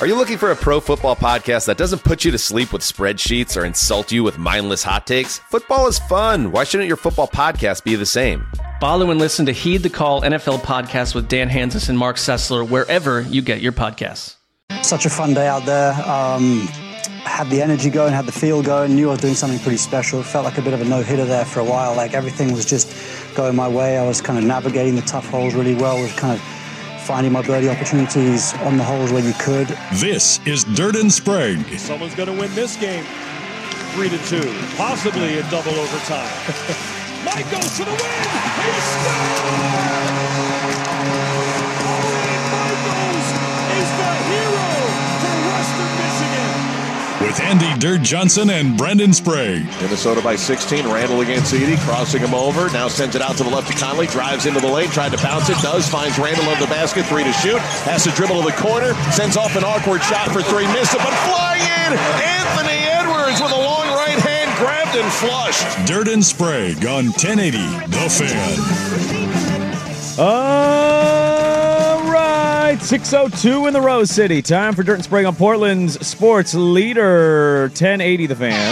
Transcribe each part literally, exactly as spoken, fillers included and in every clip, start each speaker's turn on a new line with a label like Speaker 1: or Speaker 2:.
Speaker 1: Are you looking for a pro football podcast that doesn't put you to sleep with spreadsheets or insult you with mindless hot takes? Football is fun. Why shouldn't your football podcast be the same?
Speaker 2: Follow and listen to Heed the Call N F L podcast with Dan Hansis and Mark Sessler wherever you get your podcasts.
Speaker 3: Such a fun day out there. Um, had the energy going, had the feel going, knew I was doing something pretty special. Felt like a bit of a no-hitter there for a while. Like everything was just going my way. I was kind of navigating the tough holes really well. Was kind of finding my birdie opportunities on the holes where you could.
Speaker 4: This is Dirt and Sprague.
Speaker 5: Someone's going to win this game. Three to two, possibly in double overtime. Mike goes for the win. He scores! Owen Michaels is the hero for Western Michigan.
Speaker 4: With Andy Dirt Johnson and Brendan Sprague.
Speaker 5: Minnesota by sixteen. Randall against Edey, crossing him over. Now sends it out to the left to Conley. Drives into the lane, tried to bounce it. Does, finds Randall on the basket. Three to shoot. Has to dribble to the corner. Sends off an awkward shot for three. Miss it, but flying in. Anthony Edwards with a long right hand. Grabbed and flushed.
Speaker 4: Dirt and Sprague on ten eighty The Fan.
Speaker 6: All right, six oh two in the Rose City. Time for Dirt and Sprague on Portland's sports leader, ten eighty The Fan.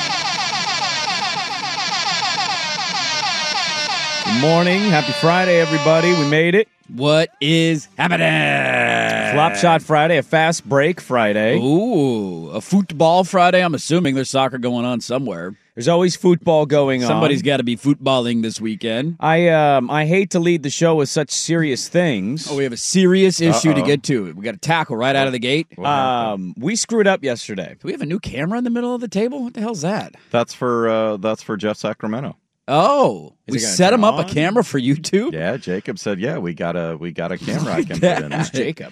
Speaker 6: Good morning. Happy Friday, everybody. We made it.
Speaker 7: What is happening?
Speaker 6: Flop Shot Friday, a fast break Friday.
Speaker 7: Ooh, a football Friday. I'm assuming there's soccer going on somewhere.
Speaker 6: There's always football going on.
Speaker 7: Somebody's got to be footballing this weekend.
Speaker 6: I um I hate to lead the show with such serious things.
Speaker 7: Oh, we have a serious issue
Speaker 6: Uh-oh.
Speaker 7: to get to. We got to tackle right out of the gate.
Speaker 6: Um, we screwed up yesterday.
Speaker 7: Do we have a new camera in the middle of the table? What the hell's that?
Speaker 8: That's for uh, that's for Jeff Sacramento.
Speaker 7: Oh,
Speaker 6: Is
Speaker 7: we
Speaker 6: it gonna
Speaker 7: set him
Speaker 6: turn
Speaker 7: up
Speaker 6: on?
Speaker 7: a camera for YouTube?
Speaker 8: Yeah, Jacob said, "Yeah, we got a we got a camera I can
Speaker 7: that.
Speaker 8: put in."
Speaker 6: Who's Jacob?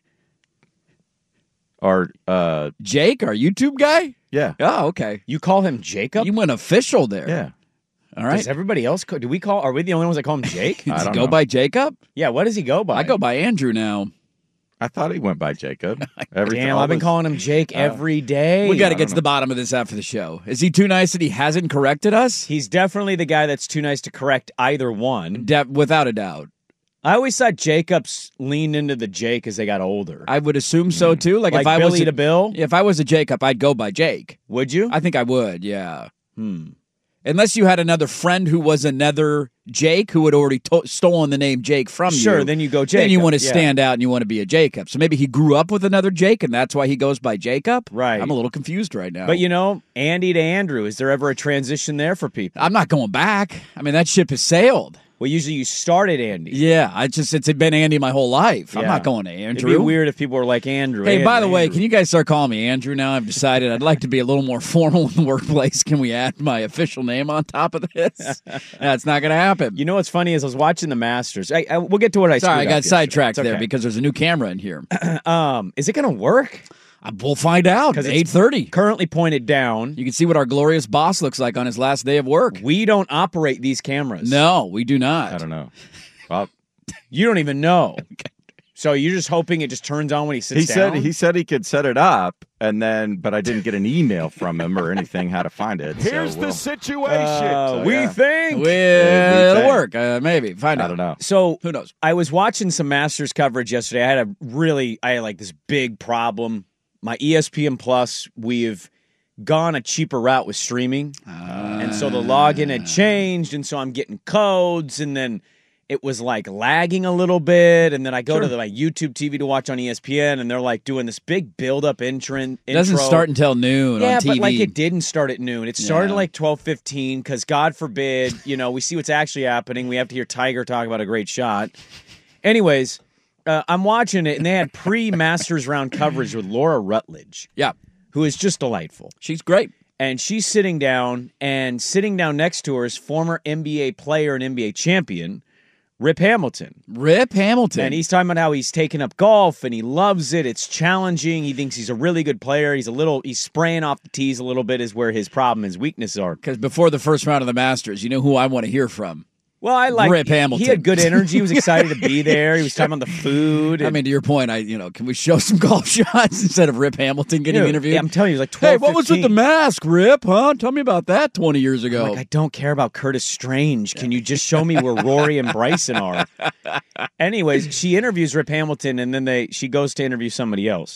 Speaker 8: Or uh,
Speaker 7: Jake, our YouTube guy?
Speaker 8: yeah,
Speaker 7: Oh, okay.
Speaker 6: You call him Jacob?
Speaker 7: You went official there.
Speaker 8: yeah.
Speaker 7: All right.
Speaker 6: Does everybody else call, do we call? Are we the only ones that call him Jake?
Speaker 7: Does
Speaker 8: I
Speaker 7: he
Speaker 8: don't
Speaker 7: go
Speaker 8: know.
Speaker 7: by Jacob?
Speaker 6: Yeah. What does he go by?
Speaker 7: I go by Andrew now.
Speaker 8: I thought he went by Jacob. Every
Speaker 6: Damn,
Speaker 8: all
Speaker 6: I've been
Speaker 8: this-
Speaker 6: calling him Jake every day.
Speaker 7: We got to
Speaker 8: I
Speaker 7: get
Speaker 8: don't
Speaker 7: to the bottom of this after the show. Is he too nice that he hasn't corrected us?
Speaker 6: He's definitely the guy that's too nice to correct either one.
Speaker 7: De- without a doubt.
Speaker 6: I always thought Jacobs leaned into the Jake as they got older.
Speaker 7: I would assume so too. Like,
Speaker 6: like
Speaker 7: if I
Speaker 6: Billy
Speaker 7: was a,
Speaker 6: to Bill?
Speaker 7: if I was a Jacob, I'd go by Jake.
Speaker 6: Would you?
Speaker 7: I think I would. Yeah. Hmm. Unless you had another friend who was another Jake who had already to- stolen the name Jake from you.
Speaker 6: Sure, then you go
Speaker 7: Then you
Speaker 6: Jacob,
Speaker 7: want to
Speaker 6: yeah.
Speaker 7: stand out and you want to be a Jacob. So maybe he grew up with another Jake and that's why he goes by Jacob.
Speaker 6: Right.
Speaker 7: I'm a little confused right now.
Speaker 6: But you know, Andy to Andrew, is there ever a transition there for people?
Speaker 7: I'm not going back. I mean, that ship has sailed.
Speaker 6: Well, usually you started Andy.
Speaker 7: Yeah, I just it's been Andy my whole life. I'm
Speaker 6: Yeah.
Speaker 7: not going to Andrew.
Speaker 6: It'd be weird if people were like Andrew.
Speaker 7: Hey,
Speaker 6: Andrew,
Speaker 7: by the way,
Speaker 6: Andrew.
Speaker 7: can you guys start calling me Andrew now? I've decided I'd like to be a little more formal in the workplace. Can we add my official name on top of this? That's not going to happen.
Speaker 6: You know what's funny is I was watching the Masters. I, I, we'll get to what I
Speaker 7: Sorry, I
Speaker 6: screwed
Speaker 7: got
Speaker 6: up yesterday.
Speaker 7: sidetracked
Speaker 6: It's
Speaker 7: there
Speaker 6: okay.
Speaker 7: because there's a new camera in here.
Speaker 6: Um, is it going to work?
Speaker 7: Uh, We'll find out.
Speaker 6: Because
Speaker 7: eight thirty.
Speaker 6: Currently pointed down.
Speaker 7: You can see what our glorious boss looks like on his last day of work.
Speaker 6: We don't operate these cameras.
Speaker 7: No, we do not.
Speaker 8: I don't know. Well,
Speaker 6: You don't even know. So you're just hoping it just turns on when he sits
Speaker 8: he
Speaker 6: down?
Speaker 8: said he said he could set it up, and then but I didn't get an email from him or anything how to find it.
Speaker 5: Here's
Speaker 8: so,
Speaker 5: the
Speaker 8: well,
Speaker 5: situation.
Speaker 6: Uh,
Speaker 8: So,
Speaker 6: we
Speaker 8: yeah.
Speaker 6: think.
Speaker 7: Well, it'll
Speaker 8: think.
Speaker 7: work. Uh, maybe. Find out.
Speaker 8: I don't know.
Speaker 6: So
Speaker 7: Who knows?
Speaker 6: I was watching some Masters coverage yesterday. I had a really, I had like this big problem. My E S P N Plus, we've gone a cheaper route with streaming. And so the login had changed. And so I'm getting codes. And then it was like lagging a little bit. And then I go to the, my YouTube T V to watch on E S P N. And they're like doing this big build up intro.
Speaker 7: It doesn't start until noon
Speaker 6: Yeah,
Speaker 7: on T V.
Speaker 6: but like it didn't start at noon. It started
Speaker 7: Yeah.
Speaker 6: like twelve fifteen because God forbid, you know, we see what's actually happening. We have to hear Tiger talk about a great shot. Anyways, uh, I'm watching it, and they had pre-Masters round coverage with Laura Rutledge,
Speaker 7: Yeah,
Speaker 6: who is just delightful.
Speaker 7: she's great.
Speaker 6: And she's sitting down, and sitting down next to her is former N B A player and N B A champion, Rip Hamilton.
Speaker 7: Rip Hamilton.
Speaker 6: And he's talking about how he's taken up golf and he loves it. It's challenging. He thinks he's a really good player. He's a little, he's spraying off the tees a little bit is where his problem, his weaknesses are.
Speaker 7: Because before the first round of the Masters, you know who I want to hear from?
Speaker 6: Well, I like
Speaker 7: Rip Hamilton.
Speaker 6: He had good energy. He was excited to be there. He was talking about the food.
Speaker 7: I
Speaker 6: and-
Speaker 7: mean, to your point, I you know, can we show some golf shots instead of Rip Hamilton getting
Speaker 6: Dude,
Speaker 7: interviewed?
Speaker 6: yeah, I'm telling you, he was like twelve,
Speaker 7: hey, what was with the
Speaker 6: fifteen.
Speaker 7: mask, Rip? Huh? Tell me about that twenty years ago.
Speaker 6: Like, I don't care about Curtis Strange. Can you just show me where Rory and Bryson are? Anyways, she interviews Rip Hamilton, and then they she goes to interview somebody else.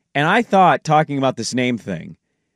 Speaker 6: And I thought, talking about this name thing,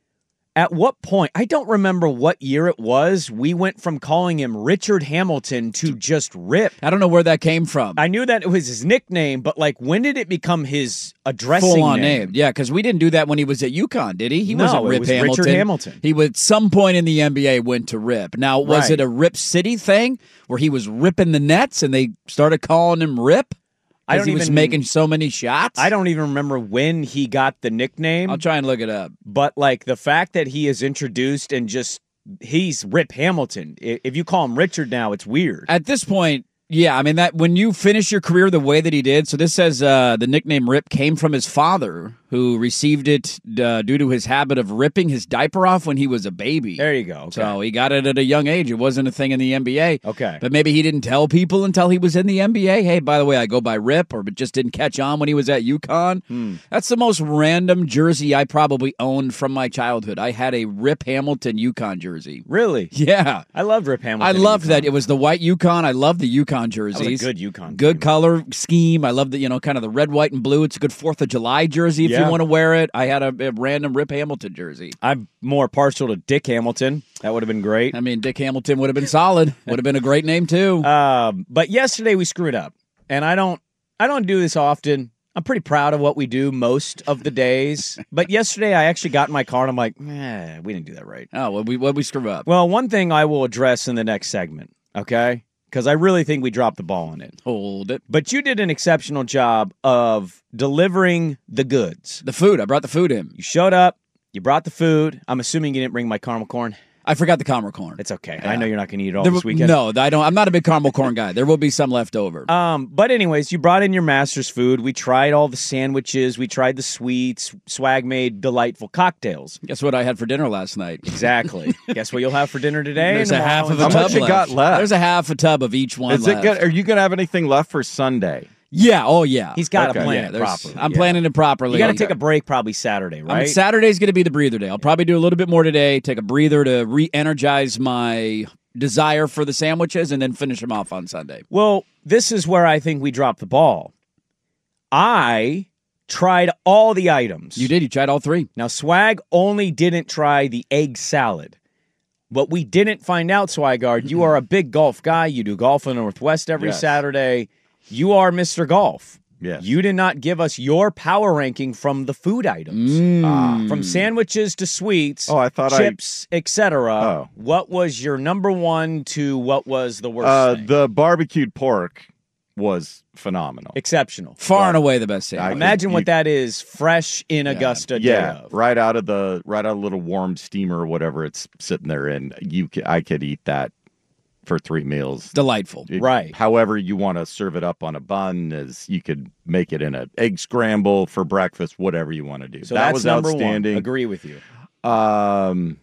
Speaker 6: at what point, I don't remember what year it was, we went from calling him Richard Hamilton to just Rip.
Speaker 7: I don't know where that came from.
Speaker 6: I knew that it was his nickname, but like, when did it become his addressing
Speaker 7: Full-on
Speaker 6: name?
Speaker 7: name. Yeah, because we didn't do that when he was at UConn, did he? He
Speaker 6: No,
Speaker 7: wasn't
Speaker 6: it
Speaker 7: Rip
Speaker 6: was
Speaker 7: Hamilton.
Speaker 6: Richard Hamilton.
Speaker 7: He would, at some point in the N B A, went to Rip. Now, was
Speaker 6: Right.
Speaker 7: it a Rip City thing where he was ripping the nets and they started calling him Rip?
Speaker 6: I
Speaker 7: Because
Speaker 6: don't
Speaker 7: he was
Speaker 6: even-
Speaker 7: making so many shots?
Speaker 6: I don't even remember when he got the nickname.
Speaker 7: I'll try and look it up.
Speaker 6: But like the fact that he is introduced and just he's Rip Hamilton. I- If you call him Richard now, it's weird.
Speaker 7: At this point, yeah, I mean that when you finish your career the way that he did. So this says uh, the nickname Rip came from his father, who received it uh, due to his habit of ripping his diaper off when he was a baby.
Speaker 6: There you go. Okay.
Speaker 7: So he got it at a young age. It wasn't a thing in the N B A.
Speaker 6: Okay.
Speaker 7: But maybe he didn't tell people until he was in the N B A. Hey, by the way, I go by Rip, or but just didn't catch on when he was at UConn.
Speaker 6: Hmm.
Speaker 7: That's the most random jersey I probably owned from my childhood. I had a Rip Hamilton UConn jersey.
Speaker 6: Really?
Speaker 7: Yeah.
Speaker 6: I loved Rip Hamilton.
Speaker 7: I
Speaker 6: at
Speaker 7: loved
Speaker 6: UConn.
Speaker 7: that. It was the white UConn. I loved the UConn jerseys.
Speaker 6: That was a good UConn
Speaker 7: Good
Speaker 6: team.
Speaker 7: color scheme. I love the, you know, kind of the red, white, and blue. It's a good fourth of July jersey if
Speaker 6: Yeah.
Speaker 7: you want to wear it. I had a, a random Rip Hamilton jersey.
Speaker 6: I'm more partial to Dick Hamilton. That would have been great.
Speaker 7: I mean, Dick Hamilton would have been solid. Would have been a great name, too.
Speaker 6: Um, but yesterday we screwed up, and I don't, I don't do this often. I'm pretty proud of what we do most of the days. But yesterday I actually got in my car and I'm like, eh, we didn't do that right.
Speaker 7: oh, what we, what we screw up?
Speaker 6: Well, one thing I will address in the next segment, okay? Because I really think we dropped the ball on it.
Speaker 7: Hold it.
Speaker 6: But you did an exceptional job of delivering the goods.
Speaker 7: The food. I brought the food in.
Speaker 6: You showed up. You brought the food. I'm assuming you didn't bring my caramel corn.
Speaker 7: I forgot the caramel corn.
Speaker 6: It's okay.
Speaker 7: Yeah.
Speaker 6: I know you're not going to eat it all
Speaker 7: There
Speaker 6: this
Speaker 7: will-
Speaker 6: weekend.
Speaker 7: No, I don't. I'm not a big caramel corn guy. There will be some left over.
Speaker 6: Um, but anyways, you brought in your master's food. We tried all the sandwiches. We tried the sweets. Swag made delightful cocktails.
Speaker 7: Guess what I had for dinner last night?
Speaker 6: Exactly. Guess what you'll have for dinner today?
Speaker 7: There's
Speaker 6: and
Speaker 7: a half
Speaker 6: tomorrow
Speaker 7: of a
Speaker 6: and
Speaker 8: How
Speaker 7: tub
Speaker 8: much you got left?
Speaker 7: There's a half a tub of each one
Speaker 8: Is it
Speaker 7: left.
Speaker 8: good? Are you going to have anything left for Sunday?
Speaker 7: Yeah. Oh, yeah.
Speaker 6: He's got to
Speaker 8: Okay.
Speaker 6: plan
Speaker 7: Yeah,
Speaker 6: it
Speaker 7: there's-
Speaker 6: properly.
Speaker 7: I'm
Speaker 6: Yeah.
Speaker 7: planning it properly.
Speaker 6: You got to take a break probably Saturday,
Speaker 7: I mean,
Speaker 6: right?
Speaker 7: Saturday's going to be the breather day. I'll probably do a little bit more today, take a breather to re-energize my desire for the sandwiches, and then finish them off on Sunday.
Speaker 6: Well, this is where I think we dropped the ball. I tried all the items.
Speaker 7: You did. You tried all three.
Speaker 6: Now, Swag only didn't try the egg salad. What we didn't find out, Swigard, you are a big golf guy. You do golf in the Northwest every
Speaker 8: Yes.
Speaker 6: Saturday. You are Mister Golf.
Speaker 8: Yes.
Speaker 6: You did not give us your power ranking from the food items.
Speaker 8: Ah.
Speaker 6: From sandwiches to sweets,
Speaker 8: Oh, I thought I-
Speaker 6: chips, et cetera.
Speaker 8: Oh.
Speaker 6: What was your number one to what was the worst
Speaker 8: Uh,
Speaker 6: thing?
Speaker 8: the barbecued pork was phenomenal.
Speaker 6: Exceptional.
Speaker 7: Far and away the best
Speaker 8: I
Speaker 7: sandwich.
Speaker 8: could-
Speaker 6: Imagine what
Speaker 8: you-
Speaker 6: that is fresh in Augusta day
Speaker 8: Yeah,
Speaker 6: of.
Speaker 8: right out of the right out of a little warm steamer or whatever it's sitting there in. You, c- I could eat that for three meals.
Speaker 7: Delightful.
Speaker 8: It-
Speaker 6: Right.
Speaker 8: However you want to serve it up on a bun, is you could make it in an egg scramble for breakfast, whatever you want to do.
Speaker 6: So
Speaker 8: that
Speaker 6: that's
Speaker 8: was
Speaker 6: number
Speaker 8: outstanding.
Speaker 6: one. Agree with you.
Speaker 8: Um,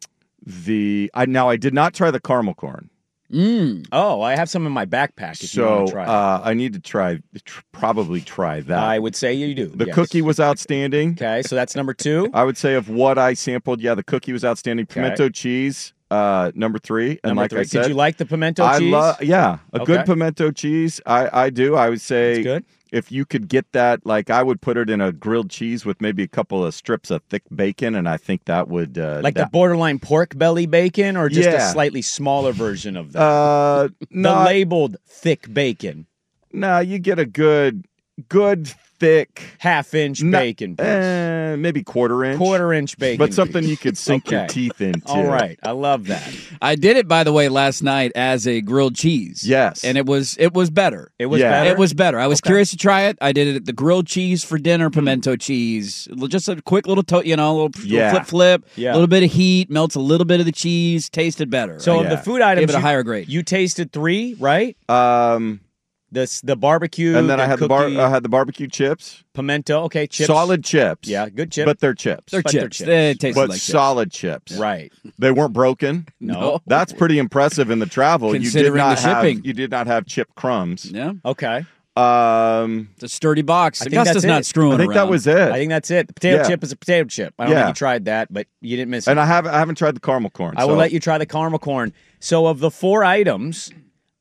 Speaker 8: the I now I did not try the caramel corn,
Speaker 7: Mm.
Speaker 6: Oh, I have some in my backpack if you
Speaker 8: so
Speaker 6: want to try. it.
Speaker 8: uh, I need to try tr- probably try that.
Speaker 6: I would say you do.
Speaker 8: the
Speaker 6: yes.
Speaker 8: cookie was outstanding.
Speaker 6: Okay, so that's number two.
Speaker 8: I would say of what I sampled, yeah, the cookie was outstanding. Pimento cheese, uh, number three, and
Speaker 6: Number
Speaker 8: like
Speaker 6: three.
Speaker 8: I said,
Speaker 6: Did you like the pimento
Speaker 8: I
Speaker 6: cheese?
Speaker 8: love, yeah, a
Speaker 6: Okay.
Speaker 8: good pimento cheese. I, I do. I would say
Speaker 6: That's good.
Speaker 8: if you could get that, like I would put it in a grilled cheese with maybe a couple of strips of thick bacon, and I think that would uh,
Speaker 6: Like the
Speaker 8: that,
Speaker 6: borderline pork belly bacon, or just
Speaker 8: Yeah.
Speaker 6: a slightly smaller version of that?
Speaker 8: uh,
Speaker 6: the
Speaker 8: no,
Speaker 6: labeled thick bacon,
Speaker 8: no, you get a good, good thick
Speaker 6: half inch
Speaker 8: no-
Speaker 6: bacon, piece.
Speaker 8: eh, maybe quarter inch,
Speaker 6: quarter inch bacon,
Speaker 8: but something
Speaker 6: piece.
Speaker 8: you could sink your
Speaker 6: Okay.
Speaker 8: teeth into.
Speaker 6: All right, I love that.
Speaker 7: I did it, by the way, last night as a grilled cheese.
Speaker 8: Yes.
Speaker 7: And it was it was better.
Speaker 6: It was
Speaker 8: Yeah.
Speaker 6: better.
Speaker 7: It was better. I was
Speaker 6: Okay.
Speaker 7: curious to try it. I did it at the grilled cheese for dinner, pimento cheese. Just a quick little, to- you know, a little,
Speaker 8: Yeah.
Speaker 7: little flip flip.
Speaker 6: Yeah.
Speaker 7: A little bit of heat, melts a little bit of the cheese, tasted better.
Speaker 6: So
Speaker 7: I
Speaker 6: of the
Speaker 8: Yeah.
Speaker 6: food items,
Speaker 7: gave it a
Speaker 6: you,
Speaker 7: higher grade.
Speaker 6: you tasted three, right?
Speaker 8: Um,
Speaker 6: This the barbecue,
Speaker 8: and then I had the bar,
Speaker 6: cookie,
Speaker 8: I had the barbecue chips,
Speaker 6: pimento. Okay, chips,
Speaker 8: solid chips.
Speaker 6: Yeah, good chips.
Speaker 8: but they're chips.
Speaker 7: They're
Speaker 6: but they're
Speaker 7: chips.
Speaker 6: chips.
Speaker 7: They tasted
Speaker 8: but
Speaker 7: like chips.
Speaker 8: solid chips.
Speaker 6: right.
Speaker 8: They weren't broken.
Speaker 6: No.
Speaker 8: That's pretty impressive in the travel. You did
Speaker 7: Considering
Speaker 8: not
Speaker 7: the
Speaker 8: have
Speaker 7: shipping.
Speaker 8: you did not have chip crumbs.
Speaker 7: Yeah.
Speaker 6: Okay.
Speaker 8: Um,
Speaker 7: It's a sturdy box.
Speaker 6: I think
Speaker 7: Augusta's
Speaker 6: that's
Speaker 7: not
Speaker 6: it.
Speaker 7: screwing
Speaker 8: I think
Speaker 7: around.
Speaker 8: that was it.
Speaker 6: I think that's it. The potato
Speaker 8: Yeah.
Speaker 6: chip is a potato chip. I don't
Speaker 8: Yeah.
Speaker 6: think you tried that, but you didn't miss it.
Speaker 8: and I haven't I haven't tried the caramel corn.
Speaker 6: I will
Speaker 8: so-
Speaker 6: let you try the caramel corn. So of the four items,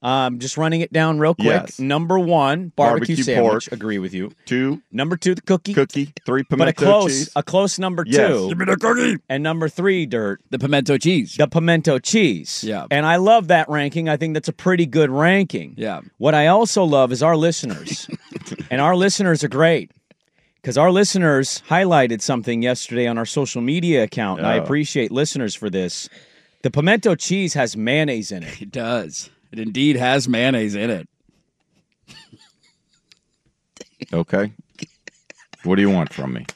Speaker 6: Um, just running it down real quick.
Speaker 8: Yes.
Speaker 6: Number one, barbecue,
Speaker 8: Barbecue
Speaker 6: sandwich.
Speaker 8: pork.
Speaker 6: Agree with you.
Speaker 8: Two,
Speaker 6: Number two, the cookie.
Speaker 8: cookie. Three,
Speaker 6: But a
Speaker 8: pimento
Speaker 6: close,
Speaker 8: cheese.
Speaker 6: a close number
Speaker 8: Yes.
Speaker 6: two.
Speaker 8: Give me the cookie.
Speaker 6: And number three, Dirt,
Speaker 7: The pimento cheese.
Speaker 6: the pimento cheese.
Speaker 7: Yeah.
Speaker 6: And I love that ranking. I think that's a pretty good ranking.
Speaker 7: Yeah.
Speaker 6: What I also love is our listeners. And our listeners are great. Because our listeners highlighted something yesterday on our social media account, and I
Speaker 8: Oh.
Speaker 6: appreciate listeners for this. The pimento cheese has mayonnaise in it.
Speaker 7: It does. It indeed has mayonnaise in it.
Speaker 8: Okay. What do you want from me?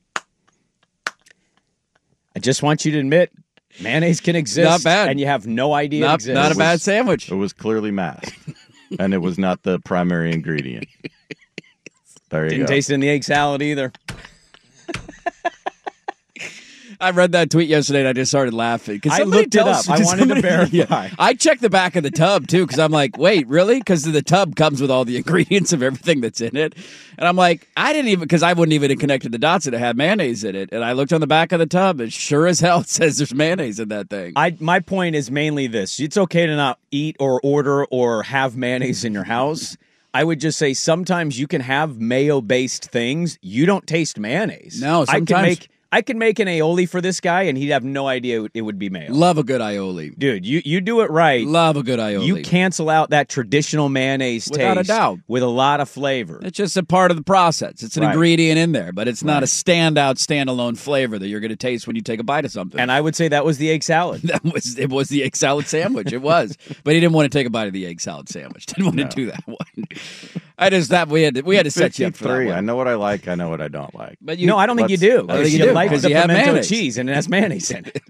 Speaker 6: I just want you to admit mayonnaise can exist.
Speaker 7: Not bad.
Speaker 6: And you have no idea it
Speaker 7: Not,
Speaker 6: exists.
Speaker 7: not a bad sandwich.
Speaker 8: It was clearly masked, and it was not the primary ingredient. There you
Speaker 6: Didn't
Speaker 8: go.
Speaker 6: taste it in the egg salad either.
Speaker 7: I read that tweet yesterday and I just started laughing.
Speaker 6: I
Speaker 7: somebody
Speaker 6: looked it
Speaker 7: tells-
Speaker 6: up. I
Speaker 7: did
Speaker 6: wanted to
Speaker 7: somebody-
Speaker 6: verify.
Speaker 7: Yeah. I checked the back of the tub too because I'm like, wait, really? Because the tub comes with all the ingredients of everything that's in it. And I'm like, I didn't even, because I wouldn't even have connected the dots that it had mayonnaise in it. And I looked on the back of the tub and sure as hell it says there's mayonnaise in that thing.
Speaker 6: I my point is mainly this. It's okay to not eat or order or have mayonnaise in your house. I would just say sometimes you can have mayo-based things. You don't taste mayonnaise.
Speaker 7: No,
Speaker 6: I can
Speaker 7: sometimes-
Speaker 6: make I can make an aioli for this guy, and he'd have no idea it would be mayo.
Speaker 7: Love a good aioli.
Speaker 6: Dude, you, you do it right.
Speaker 7: Love a good aioli.
Speaker 6: You cancel out that traditional mayonnaise
Speaker 7: Without a
Speaker 6: taste
Speaker 7: doubt.
Speaker 6: with a lot of flavor.
Speaker 7: It's just a part of the process. It's an
Speaker 6: Right.
Speaker 7: ingredient in there, but it's not a standout, standalone flavor that you're going to taste when you take a bite of something.
Speaker 6: And I would say that was the egg salad.
Speaker 7: That was it was the egg salad sandwich. It was, but he didn't want to take a bite of the egg salad sandwich. Didn't want to do that one. I just that we had to, we had to set you up for that
Speaker 8: fifty-three.
Speaker 7: one.
Speaker 8: I know what I like. I know what I don't like.
Speaker 7: But you,
Speaker 6: no, I don't think you
Speaker 8: let's-
Speaker 6: do.
Speaker 8: I don't think
Speaker 6: You
Speaker 8: you do,
Speaker 6: like
Speaker 7: 'cause
Speaker 6: the
Speaker 7: you have
Speaker 6: pimento
Speaker 7: mayonnaise.
Speaker 6: cheese, and it has mayonnaise in it.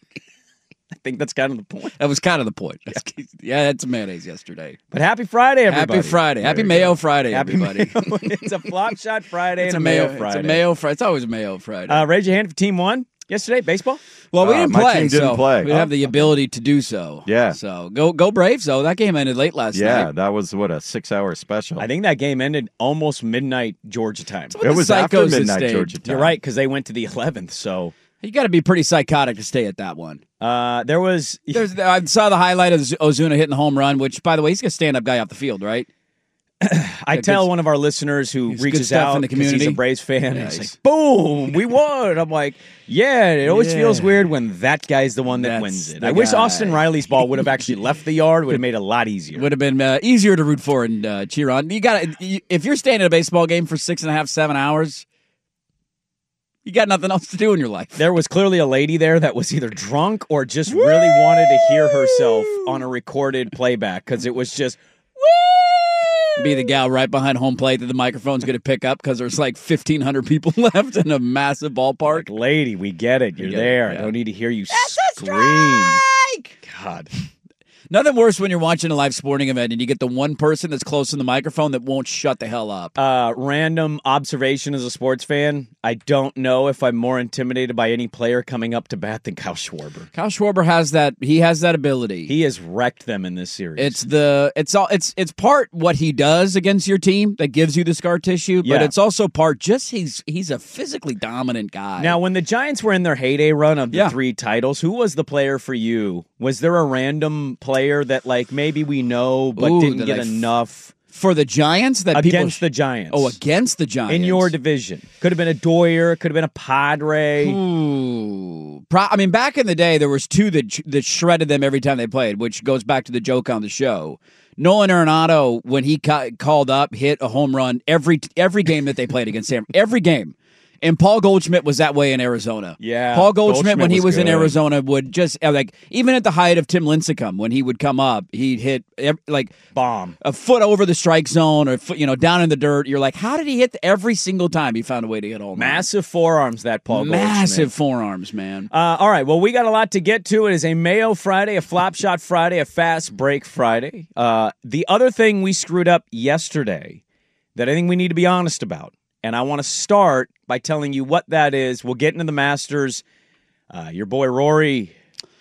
Speaker 6: I think that's kind of the point.
Speaker 7: that was kind of the point. Yeah, I had some mayonnaise yesterday.
Speaker 6: But happy Friday, everybody.
Speaker 7: Happy Friday. Happy
Speaker 6: There you
Speaker 7: Mayo
Speaker 6: go.
Speaker 7: Friday,
Speaker 6: Happy
Speaker 7: everybody.
Speaker 6: Mayo. It's a flop shot Friday
Speaker 7: It's
Speaker 6: and
Speaker 7: a
Speaker 6: a Mayo,
Speaker 7: mayo.
Speaker 6: Friday.
Speaker 7: It's a Mayo Friday. It's always a Mayo Friday.
Speaker 6: Uh, raise your hand if team won yesterday, baseball.
Speaker 7: well, we
Speaker 8: uh,
Speaker 7: didn't
Speaker 8: my
Speaker 7: play.
Speaker 8: team didn't
Speaker 7: so
Speaker 8: play.
Speaker 7: We
Speaker 8: Oh,
Speaker 7: have the ability to do so.
Speaker 8: Yeah.
Speaker 7: So go go Braves though. That game ended late last
Speaker 8: Yeah,
Speaker 7: night.
Speaker 8: that was what a six-hour special.
Speaker 6: I think that game ended almost midnight Georgia time.
Speaker 7: what
Speaker 8: it
Speaker 7: the
Speaker 8: was after
Speaker 7: psychos that
Speaker 8: midnight
Speaker 7: stayed.
Speaker 8: Georgia time.
Speaker 6: You're right, because they went to the eleventh. So
Speaker 7: You got to be pretty psychotic to stay at that one.
Speaker 6: uh, there was
Speaker 7: There's, I saw the highlight of Ozuna hitting the home run, which, by the way, he's a stand-up guy off the field, right?
Speaker 6: I
Speaker 7: Yeah,
Speaker 6: tell
Speaker 7: good-
Speaker 6: one of our listeners who
Speaker 7: He's good
Speaker 6: reaches
Speaker 7: stuff
Speaker 6: out
Speaker 7: in the
Speaker 6: 'cause he's
Speaker 7: community.
Speaker 6: a Braves fan, and
Speaker 7: Nice.
Speaker 6: he's like, "Boom, we won!" I'm like, "Yeah." It always
Speaker 7: Yeah.
Speaker 6: feels weird when that guy's the one that
Speaker 7: That's
Speaker 6: wins it.
Speaker 7: the
Speaker 6: I wish
Speaker 7: guy.
Speaker 6: Austin Riley's ball would have actually left the yard. Would have made it a lot easier.
Speaker 7: Would have been uh, easier to root for and uh, cheer on. You got to if you're staying at a baseball game for six and a half, seven hours, you got nothing else to do in your life.
Speaker 6: There was clearly a lady there that was either drunk or just really wanted to hear herself on a recorded playback because it was just.
Speaker 7: Be the gal right behind home plate that the microphone's going to pick up because there's like fifteen hundred people left in a massive ballpark.
Speaker 6: Lady, we get it. You're
Speaker 7: get it,
Speaker 6: there.
Speaker 7: yeah.
Speaker 6: I don't need to hear you scream. God.
Speaker 7: Nothing worse when you're watching a live sporting event and you get the one person that's close to the microphone that won't shut the hell up.
Speaker 6: Uh, random observation as a sports fan. I don't know if I'm more intimidated by any player coming up to bat than Kyle Schwarber.
Speaker 7: Kyle Schwarber has that. He has that ability.
Speaker 6: He has wrecked them in this series.
Speaker 7: It's the it's all it's it's part what he does against your team that gives you the scar tissue, but
Speaker 6: Yeah.
Speaker 7: it's also part just he's he's a physically dominant guy.
Speaker 6: Now, when the Giants were in their heyday run of the
Speaker 7: Yeah.
Speaker 6: three titles, who was the player for you? Was there a random player that, like, maybe we know but
Speaker 7: Ooh,
Speaker 6: didn't
Speaker 7: that
Speaker 6: get
Speaker 7: I f-
Speaker 6: enough
Speaker 7: for the Giants that
Speaker 6: against
Speaker 7: people
Speaker 6: the Giants?
Speaker 7: oh against the Giants
Speaker 6: in your division. Could have been a Doyer, could have been a Padre.
Speaker 7: Ooh. Pro- I mean, back in the day, there was two that that shredded them every time they played, which goes back to the joke on the show. Nolan Arenado, when he ca- called up, hit a home run every every game that they played against Sam. Every game. And Paul Goldschmidt was that way in Arizona.
Speaker 6: Yeah,
Speaker 7: Paul Goldschmidt,
Speaker 6: Goldschmidt
Speaker 7: when he
Speaker 6: was
Speaker 7: was in
Speaker 6: good.
Speaker 7: Arizona, would just, uh, like, even at the height of Tim Lincecum, when he would come up, he'd hit, ev- like,
Speaker 6: Bomb.
Speaker 7: a foot over the strike zone or, a foot, you know, down in the dirt. You're like, how did he hit every single time he found a way to hit home?
Speaker 6: Massive forearms, that Paul
Speaker 7: Massive
Speaker 6: Goldschmidt.
Speaker 7: forearms, man.
Speaker 6: Uh, all right, well, we got a lot to get to. It is a Mayo Friday, a Flop Shot Friday, a Fast Break Friday. Uh, the other thing we screwed up yesterday that I think we need to be honest about, and I want to start by telling you what that is. We'll get into the Masters. Uh, your boy Rory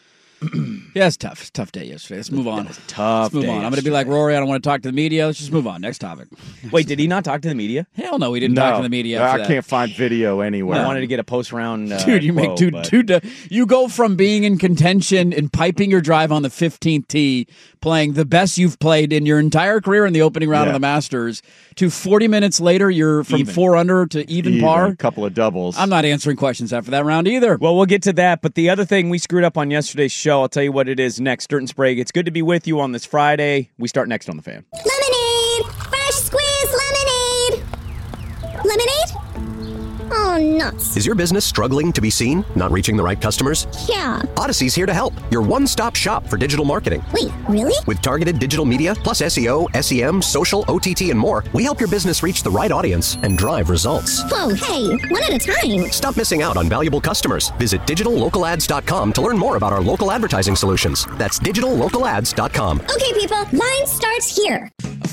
Speaker 7: Yeah, it's tough. It's a tough day yesterday. Let's move on.
Speaker 6: Tough
Speaker 7: Let's move
Speaker 6: day
Speaker 7: on. I'm going to be like, Rory, I don't want to talk to the media. Let's just move on. Next topic.
Speaker 6: Wait, did he not talk to the media?
Speaker 7: Hell no, we didn't
Speaker 8: No,
Speaker 7: talk to the media.
Speaker 8: I
Speaker 7: after that.
Speaker 8: can't find video anywhere.
Speaker 6: I wanted to get a post-round uh,
Speaker 7: Dude, you make
Speaker 6: quote,
Speaker 7: two,
Speaker 6: but-
Speaker 7: two, you go from being in contention and piping your drive on the fifteenth tee, playing the best you've played in your entire career in the opening round
Speaker 8: Yeah.
Speaker 7: of the Masters, to forty minutes later, you're from
Speaker 6: Even.
Speaker 7: four under to even,
Speaker 8: Even,
Speaker 7: par.
Speaker 8: a couple of doubles.
Speaker 7: I'm not answering questions after that round either.
Speaker 6: Well, we'll get to that, but the other thing we screwed up on yesterday's show, I'll tell you what it is next. Dirt and Sprague, it's good to be with you on this Friday. We start next on The Fan.
Speaker 9: Lemonade! Fresh squeezed lemonade! Lemonade? Oh, nuts.
Speaker 10: Is your business struggling to be seen? Not reaching the right customers?
Speaker 9: Yeah.
Speaker 10: Odyssey's here to help. Your one-stop shop for digital marketing.
Speaker 9: Wait, really?
Speaker 10: With targeted digital media, plus S E O, S E M, social, O T T, and more, we help your business reach the right audience and drive results.
Speaker 9: Whoa, hey, one at a time.
Speaker 10: Stop missing out on valuable customers. Visit digital local ads dot com to learn more about our local advertising solutions. That's digital local ads dot com.
Speaker 9: Okay, people, line starts here.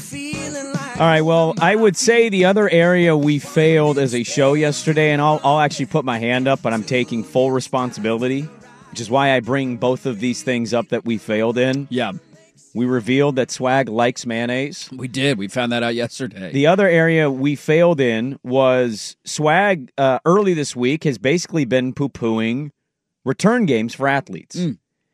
Speaker 6: All right, well, I would say the other area we failed as a show yesterday, and I'll, I'll actually put my hand up, but I'm taking full responsibility, which is why I bring both of these things up that we failed in.
Speaker 7: Yeah,
Speaker 6: We revealed that Swag likes mayonnaise.
Speaker 7: we did. We found that out yesterday.
Speaker 6: The other area we failed in was Swag uh, early this week has basically been poo-pooing return games for athletes.
Speaker 7: Mm.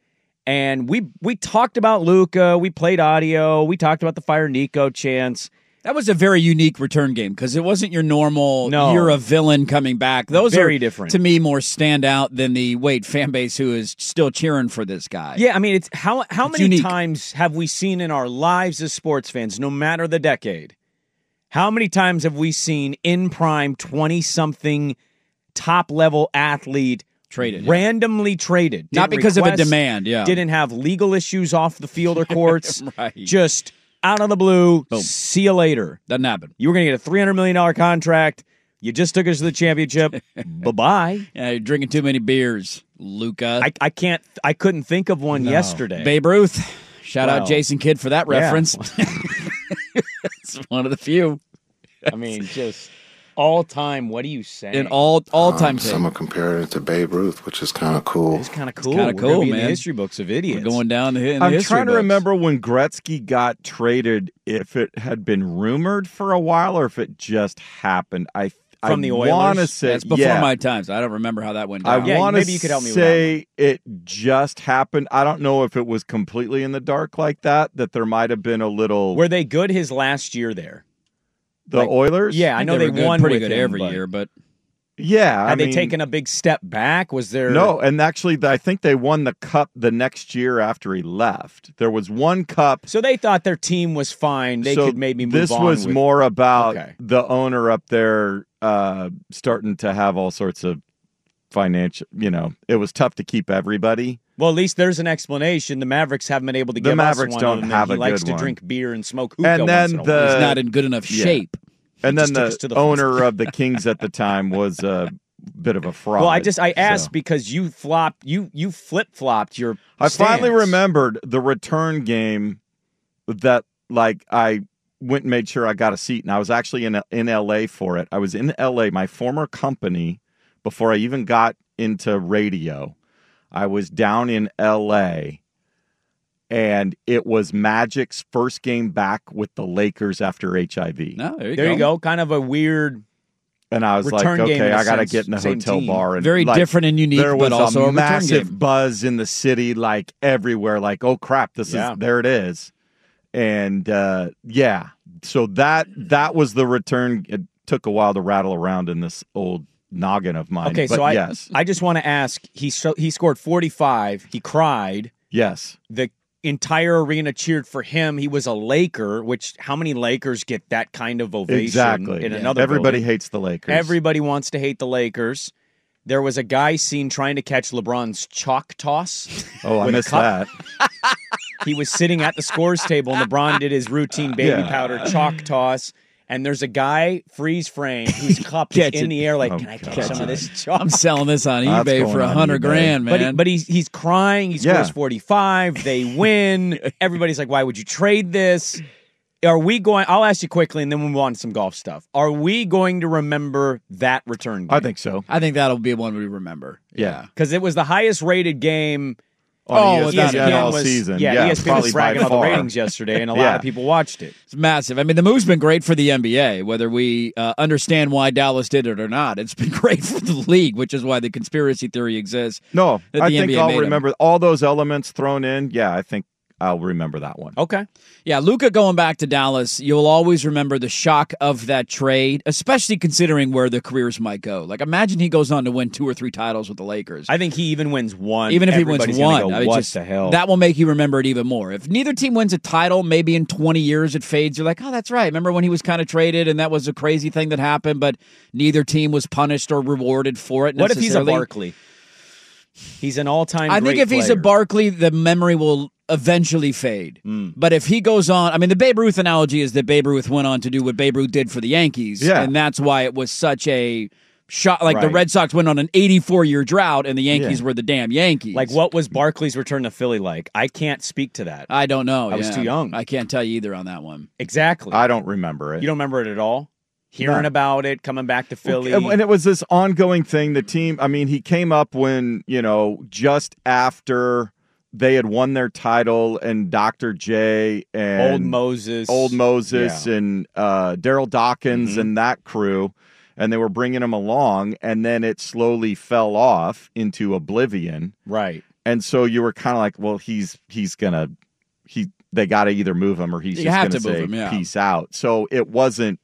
Speaker 6: And we we talked about Luka, we played audio, we talked about the Fire Nico chance.
Speaker 7: That was a very unique return game because it wasn't your normal,
Speaker 6: No.
Speaker 7: you're a villain coming back. Those
Speaker 6: Very
Speaker 7: are,
Speaker 6: different.
Speaker 7: to me, more stand out than the, wait, fan base who is still cheering for this guy.
Speaker 6: Yeah, I mean, it's how how
Speaker 7: It's
Speaker 6: many
Speaker 7: unique.
Speaker 6: times have we seen in our lives as sports fans, no matter the decade, how many times have we seen in prime twenty-something top-level athlete
Speaker 7: Traded, yeah.
Speaker 6: randomly traded?
Speaker 7: Not
Speaker 6: Didn't
Speaker 7: because of a
Speaker 6: request,
Speaker 7: demand, yeah.
Speaker 6: Didn't have legal issues off the field or courts.
Speaker 7: Right.
Speaker 6: Just out of the blue,
Speaker 7: Boom.
Speaker 6: see you later.
Speaker 7: Doesn't happen.
Speaker 6: You were going to get a three hundred million dollars contract. You just took us to the championship. Bye-bye.
Speaker 7: Yeah, you're drinking too many beers, Luca.
Speaker 6: I, I can't, I couldn't think of one yesterday.
Speaker 7: Babe Ruth. Shout
Speaker 6: Well,
Speaker 7: out Jason Kidd for that
Speaker 6: yeah.
Speaker 7: reference. It's one of the few.
Speaker 6: I mean, just all time. What are you saying?
Speaker 7: In all all time
Speaker 11: Um, some are comparing it to Babe Ruth, which is kind of cool.
Speaker 6: It's kind of cool.
Speaker 7: kinda
Speaker 6: We're
Speaker 7: cool,
Speaker 6: gonna be in
Speaker 7: man.
Speaker 6: the history books of idiots.
Speaker 7: We're going down the, in the
Speaker 8: I'm
Speaker 7: history
Speaker 8: trying to
Speaker 7: books.
Speaker 8: remember when Gretzky got traded, if it had been rumored for a while or if it just happened. I
Speaker 6: From
Speaker 8: I
Speaker 6: the
Speaker 8: want to
Speaker 6: Oilers?
Speaker 8: say
Speaker 7: That's before
Speaker 8: yeah.
Speaker 7: my times. I don't remember how that went
Speaker 8: I
Speaker 7: down.
Speaker 6: Yeah,
Speaker 8: want to
Speaker 6: maybe you could help me with that
Speaker 8: say it just happened. I don't know if it was completely in the dark like that. That there might have been a little.
Speaker 6: Were they good his last year there?
Speaker 8: the
Speaker 6: like-
Speaker 8: Oilers?
Speaker 6: Yeah, I know they,
Speaker 7: were good,
Speaker 6: won
Speaker 7: pretty
Speaker 6: with
Speaker 7: good
Speaker 6: him,
Speaker 7: every
Speaker 6: but
Speaker 7: year, but
Speaker 8: yeah. I
Speaker 6: Had they
Speaker 8: mean,
Speaker 6: taken a big step back? Was there
Speaker 8: No, and actually, I think they won the cup the next year after he left. There was one cup.
Speaker 6: So they thought their team was fine. They
Speaker 8: so
Speaker 6: could maybe move
Speaker 8: this
Speaker 6: on.
Speaker 8: was
Speaker 6: with-
Speaker 8: more about
Speaker 6: Okay.
Speaker 8: the owner up there uh, starting to have all sorts of financial. You know, it was tough to keep everybody.
Speaker 6: Well, at least there's an explanation. The Mavericks haven't been able to
Speaker 8: The
Speaker 6: give
Speaker 8: Mavericks
Speaker 6: us one.
Speaker 8: don't
Speaker 6: other than
Speaker 8: have
Speaker 6: he
Speaker 8: a
Speaker 6: likes
Speaker 8: good
Speaker 6: to
Speaker 8: one.
Speaker 6: drink beer and smoke hookah
Speaker 8: And
Speaker 6: once
Speaker 8: then
Speaker 6: in a
Speaker 8: the-
Speaker 6: while.
Speaker 7: he's not in good enough
Speaker 8: yeah.
Speaker 7: shape.
Speaker 8: And
Speaker 6: just
Speaker 8: then
Speaker 6: took us to
Speaker 8: the,
Speaker 6: the
Speaker 8: owner of the Kings at the time was a bit of a fraud.
Speaker 6: Well, I just I asked
Speaker 8: so.
Speaker 6: because you flopped, you you flip flopped your.
Speaker 8: I finally
Speaker 6: stance.
Speaker 8: remembered the return game that, like, I went and made sure I got a seat, and I was actually in in L A for it. I was in L A, my former company, before I even got into radio. I was down in L A, and it was Magic's first game back with the Lakers after H I V.
Speaker 7: No, there you
Speaker 6: There
Speaker 7: go.
Speaker 6: you go. Kind of a weird.
Speaker 8: And I was
Speaker 6: Return
Speaker 8: like,
Speaker 6: game
Speaker 8: okay,
Speaker 6: in a
Speaker 8: I got to
Speaker 6: sense,
Speaker 8: get in a
Speaker 6: same
Speaker 8: hotel
Speaker 6: team.
Speaker 8: bar. And
Speaker 7: Very
Speaker 8: like,
Speaker 7: different and unique,
Speaker 8: there was
Speaker 7: but also a
Speaker 8: a
Speaker 7: return
Speaker 8: massive
Speaker 7: game.
Speaker 8: buzz in the city, like everywhere. Like, oh crap, this
Speaker 6: Yeah.
Speaker 8: is there. It is, and uh, yeah. So that that was the return. It took a while to rattle around in this old noggin of mine.
Speaker 6: Okay,
Speaker 8: but
Speaker 6: so I
Speaker 8: yes,
Speaker 6: I just want to ask. He so, he scored forty-five. He cried.
Speaker 8: yes.
Speaker 6: The entire arena cheered for him. He was a Laker, which how many Lakers get that kind of ovation
Speaker 8: Exactly.
Speaker 6: in
Speaker 8: Yeah.
Speaker 6: another
Speaker 8: Everybody
Speaker 6: building?
Speaker 8: hates the Lakers.
Speaker 6: Everybody wants to hate the Lakers. There was a guy seen trying to catch LeBron's chalk toss.
Speaker 8: oh, I
Speaker 6: with a
Speaker 8: missed
Speaker 6: cup.
Speaker 8: that.
Speaker 6: He was sitting at the scores table, and LeBron did his routine baby
Speaker 8: Yeah.
Speaker 6: powder chalk toss. And there's a guy, freeze frame, whose cup is
Speaker 7: Catch
Speaker 6: in
Speaker 7: it.
Speaker 6: the air like,
Speaker 8: Oh,
Speaker 6: can I catch
Speaker 8: God.
Speaker 6: some of this chalk?
Speaker 7: I'm selling this on
Speaker 8: That's
Speaker 7: eBay
Speaker 8: going
Speaker 7: for a
Speaker 8: on
Speaker 7: hundred
Speaker 8: eBay.
Speaker 7: grand, man.
Speaker 6: But he, but he's he's crying. He scores
Speaker 8: Yeah.
Speaker 6: forty-five. They win. Everybody's like, why would you trade this? Are we going? I'll ask you quickly, and then we'll move on to some golf stuff. Are we going to remember that return game?
Speaker 8: I think so.
Speaker 7: I think that'll be one we remember.
Speaker 8: Yeah.
Speaker 6: because it was the highest rated game
Speaker 8: on
Speaker 7: Oh,
Speaker 8: E S P N
Speaker 7: without a doubt.
Speaker 8: all
Speaker 6: was,
Speaker 8: season.
Speaker 6: Yeah,
Speaker 8: yeah
Speaker 6: E S P N
Speaker 8: probably
Speaker 6: was bragging
Speaker 8: by
Speaker 6: about the
Speaker 8: far.
Speaker 6: ratings yesterday, and a lot
Speaker 8: Yeah.
Speaker 6: of people watched it.
Speaker 7: It's massive. I mean, the move's been great for the N B A, whether we uh, understand why Dallas did it or not. It's been great for the league, which is why the conspiracy theory exists.
Speaker 8: No,
Speaker 7: that
Speaker 8: I
Speaker 7: the
Speaker 8: think
Speaker 7: N B A
Speaker 8: I'll
Speaker 7: made 'em.
Speaker 8: remember all those elements thrown in. Yeah, I think I'll remember that one.
Speaker 6: Okay.
Speaker 7: Yeah, Luka going back to Dallas, you'll always remember the shock of that trade, especially considering where the careers might go. Like, imagine he goes on to win two or three titles with the Lakers.
Speaker 6: I think he even wins one.
Speaker 7: Even if he wins
Speaker 6: everybody's gonna
Speaker 7: one,
Speaker 6: go,
Speaker 7: I mean,
Speaker 6: what
Speaker 7: just-
Speaker 6: the hell?
Speaker 7: that will make you remember it even more. If neither team wins a title, maybe in twenty years it fades. You're like, oh, that's right. Remember when he was kind of traded and that was a crazy thing that happened, but neither team was punished or rewarded for it
Speaker 6: What if he's a
Speaker 7: necessarily.
Speaker 6: Barkley? He's an all-time
Speaker 7: I think
Speaker 6: great
Speaker 7: if he's a
Speaker 6: player.
Speaker 7: Barkley, the memory will eventually fade.
Speaker 6: Mm.
Speaker 7: But if he goes on, I mean, the Babe Ruth analogy is that Babe Ruth went on to do what Babe Ruth did for the Yankees.
Speaker 8: Yeah.
Speaker 7: And that's why it was such a shot. Like the
Speaker 6: Right.
Speaker 7: Red Sox went on an eighty-four year drought and the Yankees
Speaker 8: Yeah.
Speaker 7: were the damn Yankees.
Speaker 6: Like, what was Barkley's return to Philly like? I can't speak to that.
Speaker 7: I don't know.
Speaker 6: I was
Speaker 7: yeah.
Speaker 6: too young.
Speaker 7: I can't tell you either on that one.
Speaker 6: Exactly.
Speaker 8: I don't remember it.
Speaker 6: You don't remember it at all? Hearing
Speaker 8: No.
Speaker 6: about it, coming back to Philly.
Speaker 8: And and it was this ongoing thing. The team, I mean, he came up when, you know, just after they had won their title and Doctor J and
Speaker 6: Old Moses.
Speaker 8: Old Moses
Speaker 6: Yeah.
Speaker 8: and uh, Daryl Dawkins
Speaker 6: Mhm.
Speaker 8: and that crew, and they were bringing him along, and then it slowly fell off into oblivion.
Speaker 6: Right.
Speaker 8: And so you were kind of like, well, he's he's gonna he they got to either move him or he's
Speaker 7: You
Speaker 8: just
Speaker 7: have
Speaker 8: gonna
Speaker 7: to move
Speaker 8: say
Speaker 7: him, yeah.
Speaker 8: peace out. So it wasn't.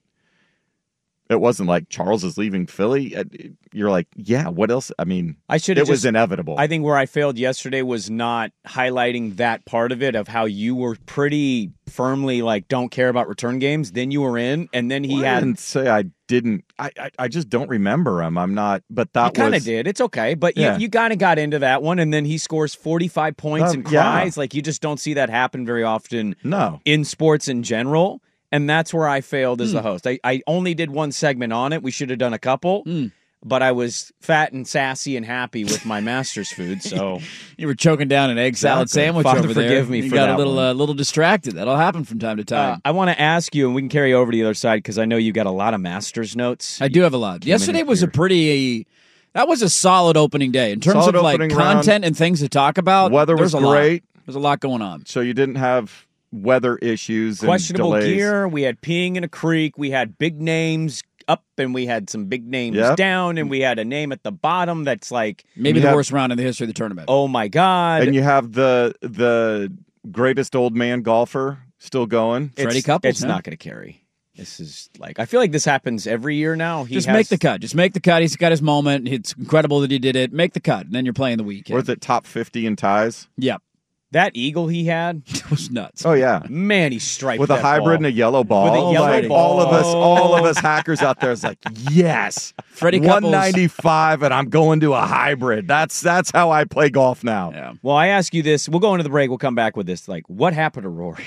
Speaker 8: It wasn't like Charles is leaving Philly. It- You're like, yeah, what else? I mean,
Speaker 6: I should
Speaker 8: it
Speaker 6: have
Speaker 8: was
Speaker 6: just,
Speaker 8: inevitable.
Speaker 6: I think where I failed yesterday was not highlighting that part of it, of how you were pretty firmly like, don't care about return games. Then you were in, and then he
Speaker 8: Well, I
Speaker 6: had.
Speaker 8: didn't say I didn't. I, I I just don't remember him. I'm not. But
Speaker 6: You
Speaker 8: that
Speaker 6: kind of
Speaker 8: was
Speaker 6: did. It's okay. But
Speaker 8: Yeah.
Speaker 6: you, you kind of got into that one, and then he scores forty-five points
Speaker 8: Uh,
Speaker 6: and
Speaker 8: yeah.
Speaker 6: cries. Like, you just don't see that happen very often
Speaker 8: no.
Speaker 6: in sports in general. And that's where I failed as
Speaker 7: Hmm.
Speaker 6: the host. I, I only did one segment on it. We should have done a couple.
Speaker 7: Hmm.
Speaker 6: But I was fat and sassy and happy with my master's food. So
Speaker 7: You were choking down an egg salad
Speaker 6: Exactly.
Speaker 7: sandwich
Speaker 6: Father,
Speaker 7: over there.
Speaker 6: forgive me
Speaker 7: you
Speaker 6: for
Speaker 7: got
Speaker 6: that
Speaker 7: a little
Speaker 6: one.
Speaker 7: uh, little distracted. That'll happen from time to time.
Speaker 6: uh, I want to ask you, and we can carry over to the other side because I know you got a lot of master's notes.
Speaker 7: I do have a lot.
Speaker 6: Came in
Speaker 7: Yesterday was a
Speaker 6: here.
Speaker 7: pretty. That was a solid opening day in terms
Speaker 8: Solid
Speaker 7: of like
Speaker 8: opening
Speaker 7: content
Speaker 8: round.
Speaker 7: and things to talk about.
Speaker 8: Weather
Speaker 7: there's
Speaker 8: was
Speaker 7: a lot.
Speaker 8: great.
Speaker 7: There's a lot going on.
Speaker 8: So you didn't have weather issues,
Speaker 6: Questionable
Speaker 8: and delays.
Speaker 6: gear. We had peeing in a creek. We had big names up, and we had some big names
Speaker 8: Yep.
Speaker 6: down, and we had a name at the bottom that's like,
Speaker 7: Maybe
Speaker 8: You
Speaker 7: the
Speaker 8: have-
Speaker 7: worst round in the history of the tournament.
Speaker 6: oh my god.
Speaker 8: And you have the the greatest old man golfer still going.
Speaker 6: it's,
Speaker 7: Freddie Couples,
Speaker 6: It's
Speaker 7: huh?
Speaker 6: not going to carry. This is like, I feel like this happens every year now. He
Speaker 7: Just
Speaker 6: has,
Speaker 7: make the cut. Just make the cut. He's got his moment. It's incredible that he did it. Make the cut, and then you're playing the weekend.
Speaker 8: Was it top fifty in ties?
Speaker 7: Yep.
Speaker 6: That eagle he had,
Speaker 7: It was nuts.
Speaker 8: Oh yeah,
Speaker 6: man, he striped
Speaker 8: with a
Speaker 6: that
Speaker 8: hybrid
Speaker 6: ball.
Speaker 8: and a yellow ball.
Speaker 6: With a yellow
Speaker 8: like,
Speaker 6: ball.
Speaker 8: All of us, all of us hackers out there is like, yes,
Speaker 7: Freddie
Speaker 8: one
Speaker 7: Couples.
Speaker 8: ninety-five, and I'm going to a hybrid. That's that's how I play golf now.
Speaker 7: Yeah.
Speaker 6: Well, I ask you this. We'll go into the break. We'll come back with this. Like, what happened to Rory?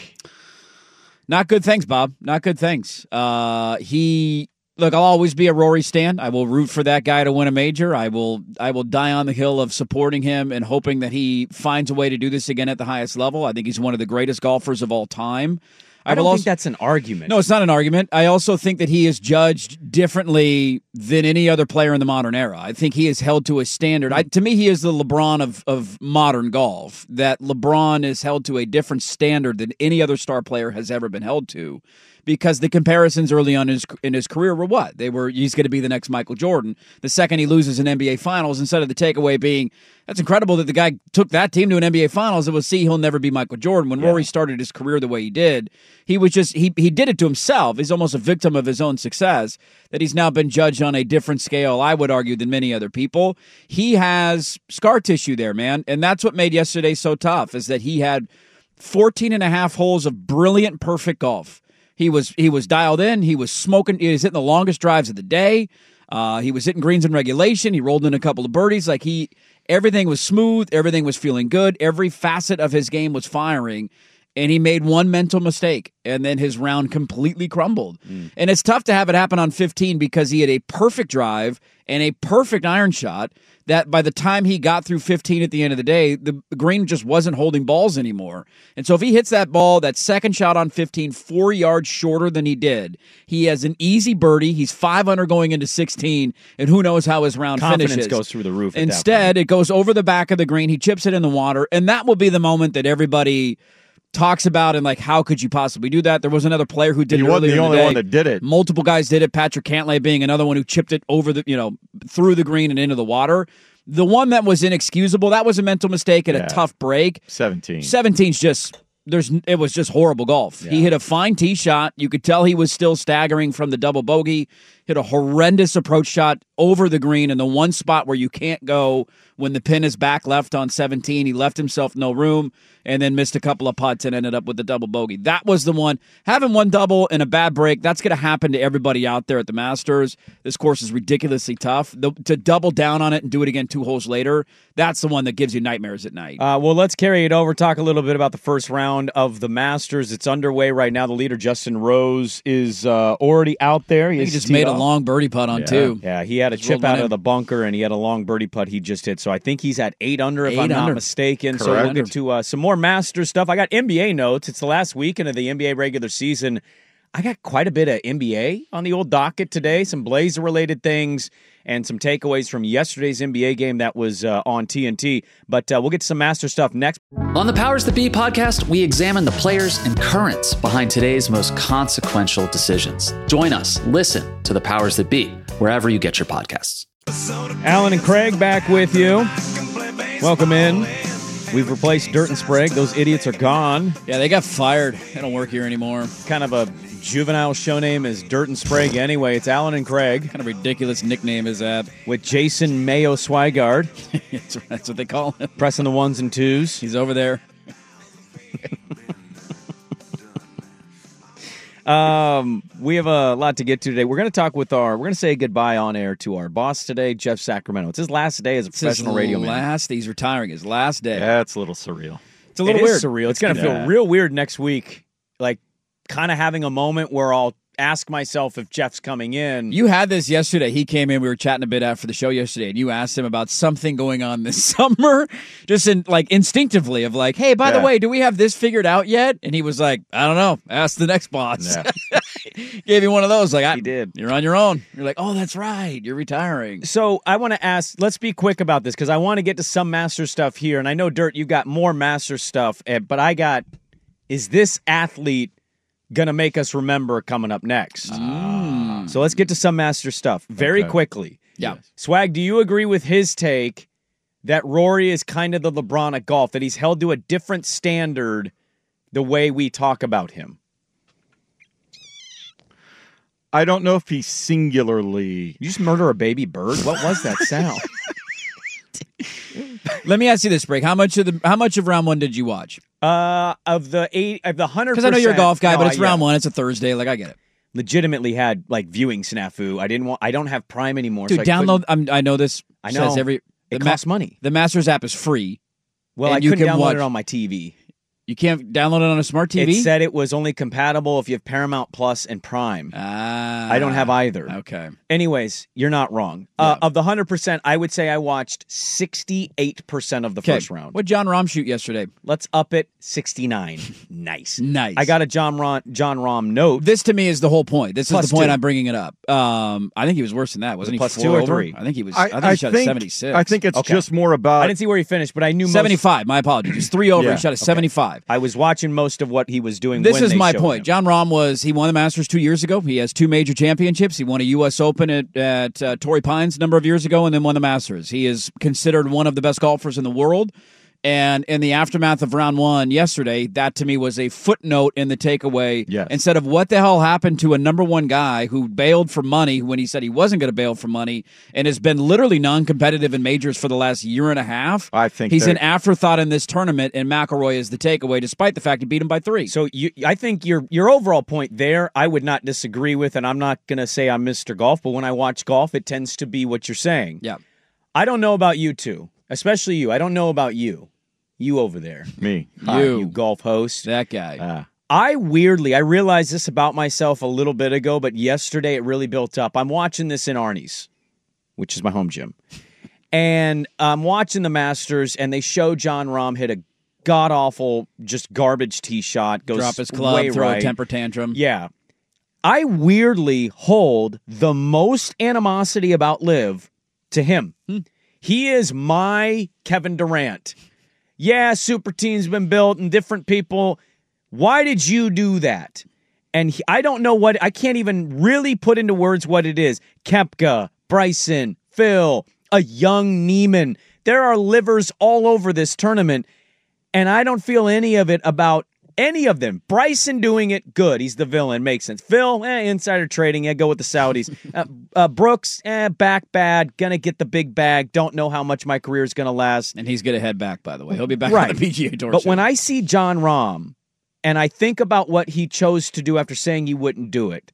Speaker 7: Not good things, Bob. Not good things. Uh, he look. I'll always be a Rory stan. I will root for that guy to win a major. I will. I will die on the hill of supporting him and hoping that he finds a way to do this again at the highest level. I think he's one of the greatest golfers of all time.
Speaker 6: I,
Speaker 7: will
Speaker 6: don't
Speaker 7: also,
Speaker 6: think that's an argument.
Speaker 7: No, it's not an argument. I also think that he is judged differently than any other player in the modern era. I think he is held to a standard. I, to me, he is the LeBron of, of modern golf, that LeBron is held to a different standard than any other star player has ever been held to. Because the comparisons early on in his, in his career were what? They were, he's going to be the next Michael Jordan. The second he loses an N B A Finals, instead of the takeaway being, that's incredible that the guy took that team to an N B A Finals, it was, see, he'll never be Michael Jordan. When
Speaker 6: Yeah.
Speaker 7: Rory started his career the way he did, he was just, he, he did it to himself. He's almost a victim of his own success, that he's now been judged on a different scale, I would argue, than many other people. He has scar tissue there, man. And that's what made yesterday so tough, is that he had fourteen and a half holes of brilliant, perfect golf. He was he was dialed in. He was smoking. He was hitting the longest drives of the day. Uh, he was hitting greens in regulation. He rolled in a couple of birdies. Like he, everything was smooth. Everything was feeling good. Every facet of his game was firing. and he made one mental mistake, and then his round completely crumbled. Mm. And it's tough to have it happen on fifteen because he had a perfect drive and a perfect iron shot that by the time he got through fifteen at the end of the day, the green just wasn't holding balls anymore. And so if he hits that ball, that second shot on fifteen, four yards shorter than he did, he has an easy birdie. He's five under going into sixteen, and who knows how his round
Speaker 6: Confidence
Speaker 7: finishes.
Speaker 6: goes through the roof.
Speaker 7: Instead, it goes over the back of the green. He chips it in the water, and that will be the moment that everybody talks about and like, how could you possibly do that? There was another player who did
Speaker 8: he
Speaker 7: it
Speaker 8: wasn't
Speaker 7: earlier
Speaker 8: the
Speaker 7: in
Speaker 8: only
Speaker 7: the day.
Speaker 8: one that did it.
Speaker 7: Multiple guys did it. Patrick Cantlay being another one who chipped it over the, you know, through the green and into the water. The one that was inexcusable, that was a mental mistake at
Speaker 8: Yeah.
Speaker 7: a tough break.
Speaker 8: seventeen.
Speaker 7: seventeen's just there's it was just horrible golf.
Speaker 8: Yeah.
Speaker 7: He hit a fine tee shot. You could tell he was still staggering from the double bogey. Hit a horrendous approach shot over the green in the one spot where you can't go when the pin is back left on seventeen. He left himself no room and then missed a couple of putts and ended up with the double bogey. That was the one. Having one double in a bad break, that's going to happen to everybody out there at the Masters. This course is ridiculously tough. The, to double down on it and do it again two holes later, that's the one that gives you nightmares at night.
Speaker 6: Uh, well, let's carry it over. Talk a little bit about the first round of the Masters. It's underway right now. The leader, Justin Rose, is uh, already out there.
Speaker 7: He
Speaker 6: is
Speaker 7: just
Speaker 6: teed
Speaker 7: made
Speaker 6: off.
Speaker 7: a long birdie putt on
Speaker 6: yeah.
Speaker 7: two.
Speaker 6: Yeah, he had a
Speaker 7: Just
Speaker 6: chip
Speaker 7: rolled
Speaker 6: out
Speaker 7: one
Speaker 6: of
Speaker 7: in.
Speaker 6: the bunker, and he had a long birdie putt he just hit. So I think he's at eight under, if
Speaker 7: Eight
Speaker 6: I'm not
Speaker 7: under.
Speaker 6: mistaken. So
Speaker 7: Correct.
Speaker 6: we'll get to uh, some more Masters stuff. I got N B A notes. It's the last weekend of the N B A regular season. I got quite a bit of N B A on the old docket today, some Blazer-related things, and some takeaways from yesterday's N B A game that was uh, on T N T. But uh, we'll get to some Master stuff next.
Speaker 12: On the Powers That Be podcast, we examine the players and currents behind today's most consequential decisions. Join us. Listen to the Powers That Be, wherever you get your podcasts.
Speaker 6: Alan and Craig back with you. Welcome in. We've replaced Dirt and Sprague. Those idiots are gone.
Speaker 7: Yeah, they got fired. They don't work here anymore.
Speaker 6: Kind of a juvenile show name is Dirt and Sprague anyway. It's Alan and Craig.
Speaker 7: What kind of ridiculous nickname is that?
Speaker 6: With Jason Mayo Swigard.
Speaker 7: that's, that's what they call him.
Speaker 6: Pressing the ones and twos.
Speaker 7: He's over there.
Speaker 6: Um, we have a lot to get to today. We're going to talk with our, we're going to say goodbye on air to our boss today, Jeff Sacramento. It's his last day as a
Speaker 7: It's
Speaker 6: professional
Speaker 7: his
Speaker 6: radio man.
Speaker 7: Last, he's retiring. His last day.
Speaker 8: Yeah, it's a little surreal.
Speaker 7: It's a little
Speaker 6: It
Speaker 7: weird.
Speaker 6: is surreal. It's going to
Speaker 8: Yeah.
Speaker 6: feel real weird next week. Like, kind of having a moment where I'll ask myself if Jeff's coming in.
Speaker 7: You had this yesterday. He came in. We were chatting a bit after the show yesterday, and you asked him about something going on this summer, just in like instinctively of like, hey, by
Speaker 8: Yeah.
Speaker 7: the way, do we have this figured out yet? And he was like, I don't know. Ask the next boss.
Speaker 8: Yeah.
Speaker 7: Gave you one of those. Like, I,
Speaker 6: He did.
Speaker 7: You're on your own. You're like, oh, that's right. You're retiring.
Speaker 6: So I want to ask, let's be quick about this because I want to get to some Master stuff here. And I know, Dirt, you got more Master stuff, eh, but I got, is this athlete going to make us remember coming up next?
Speaker 7: Mm.
Speaker 6: So let's get to some Master stuff very
Speaker 8: Okay.
Speaker 6: quickly.
Speaker 7: Yeah.
Speaker 6: Swag, do you agree with his take that Rory is kind of the LeBron of golf, that he's held to a different standard the way we talk about him?
Speaker 8: I don't know if he singularly.
Speaker 6: You just murder a baby bird? What was that sound?
Speaker 7: Let me ask you this, Break. How much of the how much of round one did you watch?
Speaker 6: Uh, of the eight, of the hundred,
Speaker 7: Because I know you're a golf guy,
Speaker 6: no,
Speaker 7: but it's
Speaker 6: I-
Speaker 7: round
Speaker 6: yeah.
Speaker 7: one. It's a Thursday. Like, I get it.
Speaker 6: Legitimately had like viewing snafu. I didn't want. I don't have Prime anymore.
Speaker 7: Dude,
Speaker 6: so I
Speaker 7: download.
Speaker 6: couldn't-
Speaker 7: I'm, I know this
Speaker 6: I know.
Speaker 7: says every.
Speaker 6: It
Speaker 7: the Ma-
Speaker 6: costs money.
Speaker 7: The Masters app is free.
Speaker 6: Well,
Speaker 7: and
Speaker 6: I
Speaker 7: you
Speaker 6: couldn't
Speaker 7: can
Speaker 6: download
Speaker 7: watch-
Speaker 6: it on my T V.
Speaker 7: You can't download it on a smart T V?
Speaker 6: It said it was only compatible if you have Paramount Plus and Prime.
Speaker 7: Ah,
Speaker 6: I don't have either.
Speaker 7: Okay.
Speaker 6: Anyways, you're not wrong. Uh, of the one hundred percent, I would say I watched sixty-eight percent of the
Speaker 7: Okay.
Speaker 6: first round.
Speaker 7: What John Rahm shoot yesterday?
Speaker 6: Let's up it sixty-nine. Nice.
Speaker 7: Nice.
Speaker 6: I got a John Ron, John Rahm note.
Speaker 7: This to me is the whole point. This
Speaker 6: Plus
Speaker 7: is the point
Speaker 6: two.
Speaker 7: I'm bringing it up. Um, I think he was worse than that, wasn't
Speaker 6: Was it
Speaker 7: he?
Speaker 6: plus
Speaker 7: Four
Speaker 6: two or
Speaker 7: over?
Speaker 6: three?
Speaker 7: I think he was.
Speaker 8: I,
Speaker 7: I, think
Speaker 8: I
Speaker 7: he shot
Speaker 8: think,
Speaker 7: a seventy-six.
Speaker 8: I think it's
Speaker 6: Okay.
Speaker 8: just more about.
Speaker 6: I didn't see where he finished, but I knew most,
Speaker 7: seventy-five. My apologies. He was three over.
Speaker 8: Yeah.
Speaker 7: He shot a seventy-five.
Speaker 6: I was watching most of what he was doing.
Speaker 7: This
Speaker 6: when
Speaker 7: is
Speaker 6: they
Speaker 7: my
Speaker 6: showed
Speaker 7: point.
Speaker 6: him.
Speaker 7: John Rahm was he won the Masters two years ago. He has two major championships. He won a U S Open at, at uh, Torrey Pines a number of years ago, and then won the Masters. He is considered one of the best golfers in the world. And in the aftermath of round one yesterday, that to me was a footnote in the takeaway.
Speaker 8: Yes.
Speaker 7: Instead of what the hell happened to a number one guy who bailed for money when he said he wasn't going to bail for money and has been literally non-competitive in majors for the last year and a half.
Speaker 8: I think
Speaker 7: he's
Speaker 8: they're-
Speaker 7: an afterthought in this tournament, and McIlroy is the takeaway, despite the fact he beat him by three.
Speaker 6: So you, I think your your overall point there, I would not disagree with, and I'm not going to say I'm Mister Golf, but when I watch golf, it tends to be what you're saying.
Speaker 7: Yeah.
Speaker 6: I don't know about you two, especially you. I don't know about you. You over there.
Speaker 8: Me.
Speaker 6: Hi,
Speaker 7: You.
Speaker 6: you golf host.
Speaker 7: That guy.
Speaker 8: Uh,
Speaker 6: I weirdly, I realized this about myself a little bit ago, but yesterday it really built up. I'm watching this in Arnie's, which is my home gym. And I'm watching the Masters, and they show Jon Rahm hit a god-awful, just garbage tee shot. Goes
Speaker 7: Drop his club,
Speaker 6: way
Speaker 7: throw
Speaker 6: right.
Speaker 7: a temper tantrum.
Speaker 6: Yeah. I weirdly hold the most animosity about Liv to him.
Speaker 7: Hmm.
Speaker 6: He is my Kevin Durant. Yeah, super team's been built and different people. Why did you do that? And he, I don't know what, I can't even really put into words what it is. Koepka, Bryson, Phil, a young Neiman. There are livers all over this tournament, and I don't feel any of it about any of them. Bryson doing it, good. He's the villain, makes sense. Phil, eh, insider trading, eh, go with the Saudis. uh, uh, Brooks, eh, back bad, gonna get the big bag. Don't know how much my career is gonna last.
Speaker 7: And he's going to head back, by the way. He'll be back
Speaker 6: right.
Speaker 7: on the P G A Tour.
Speaker 6: But
Speaker 7: soon.
Speaker 6: when I see Jon Rahm, and I think about what he chose to do after saying he wouldn't do it,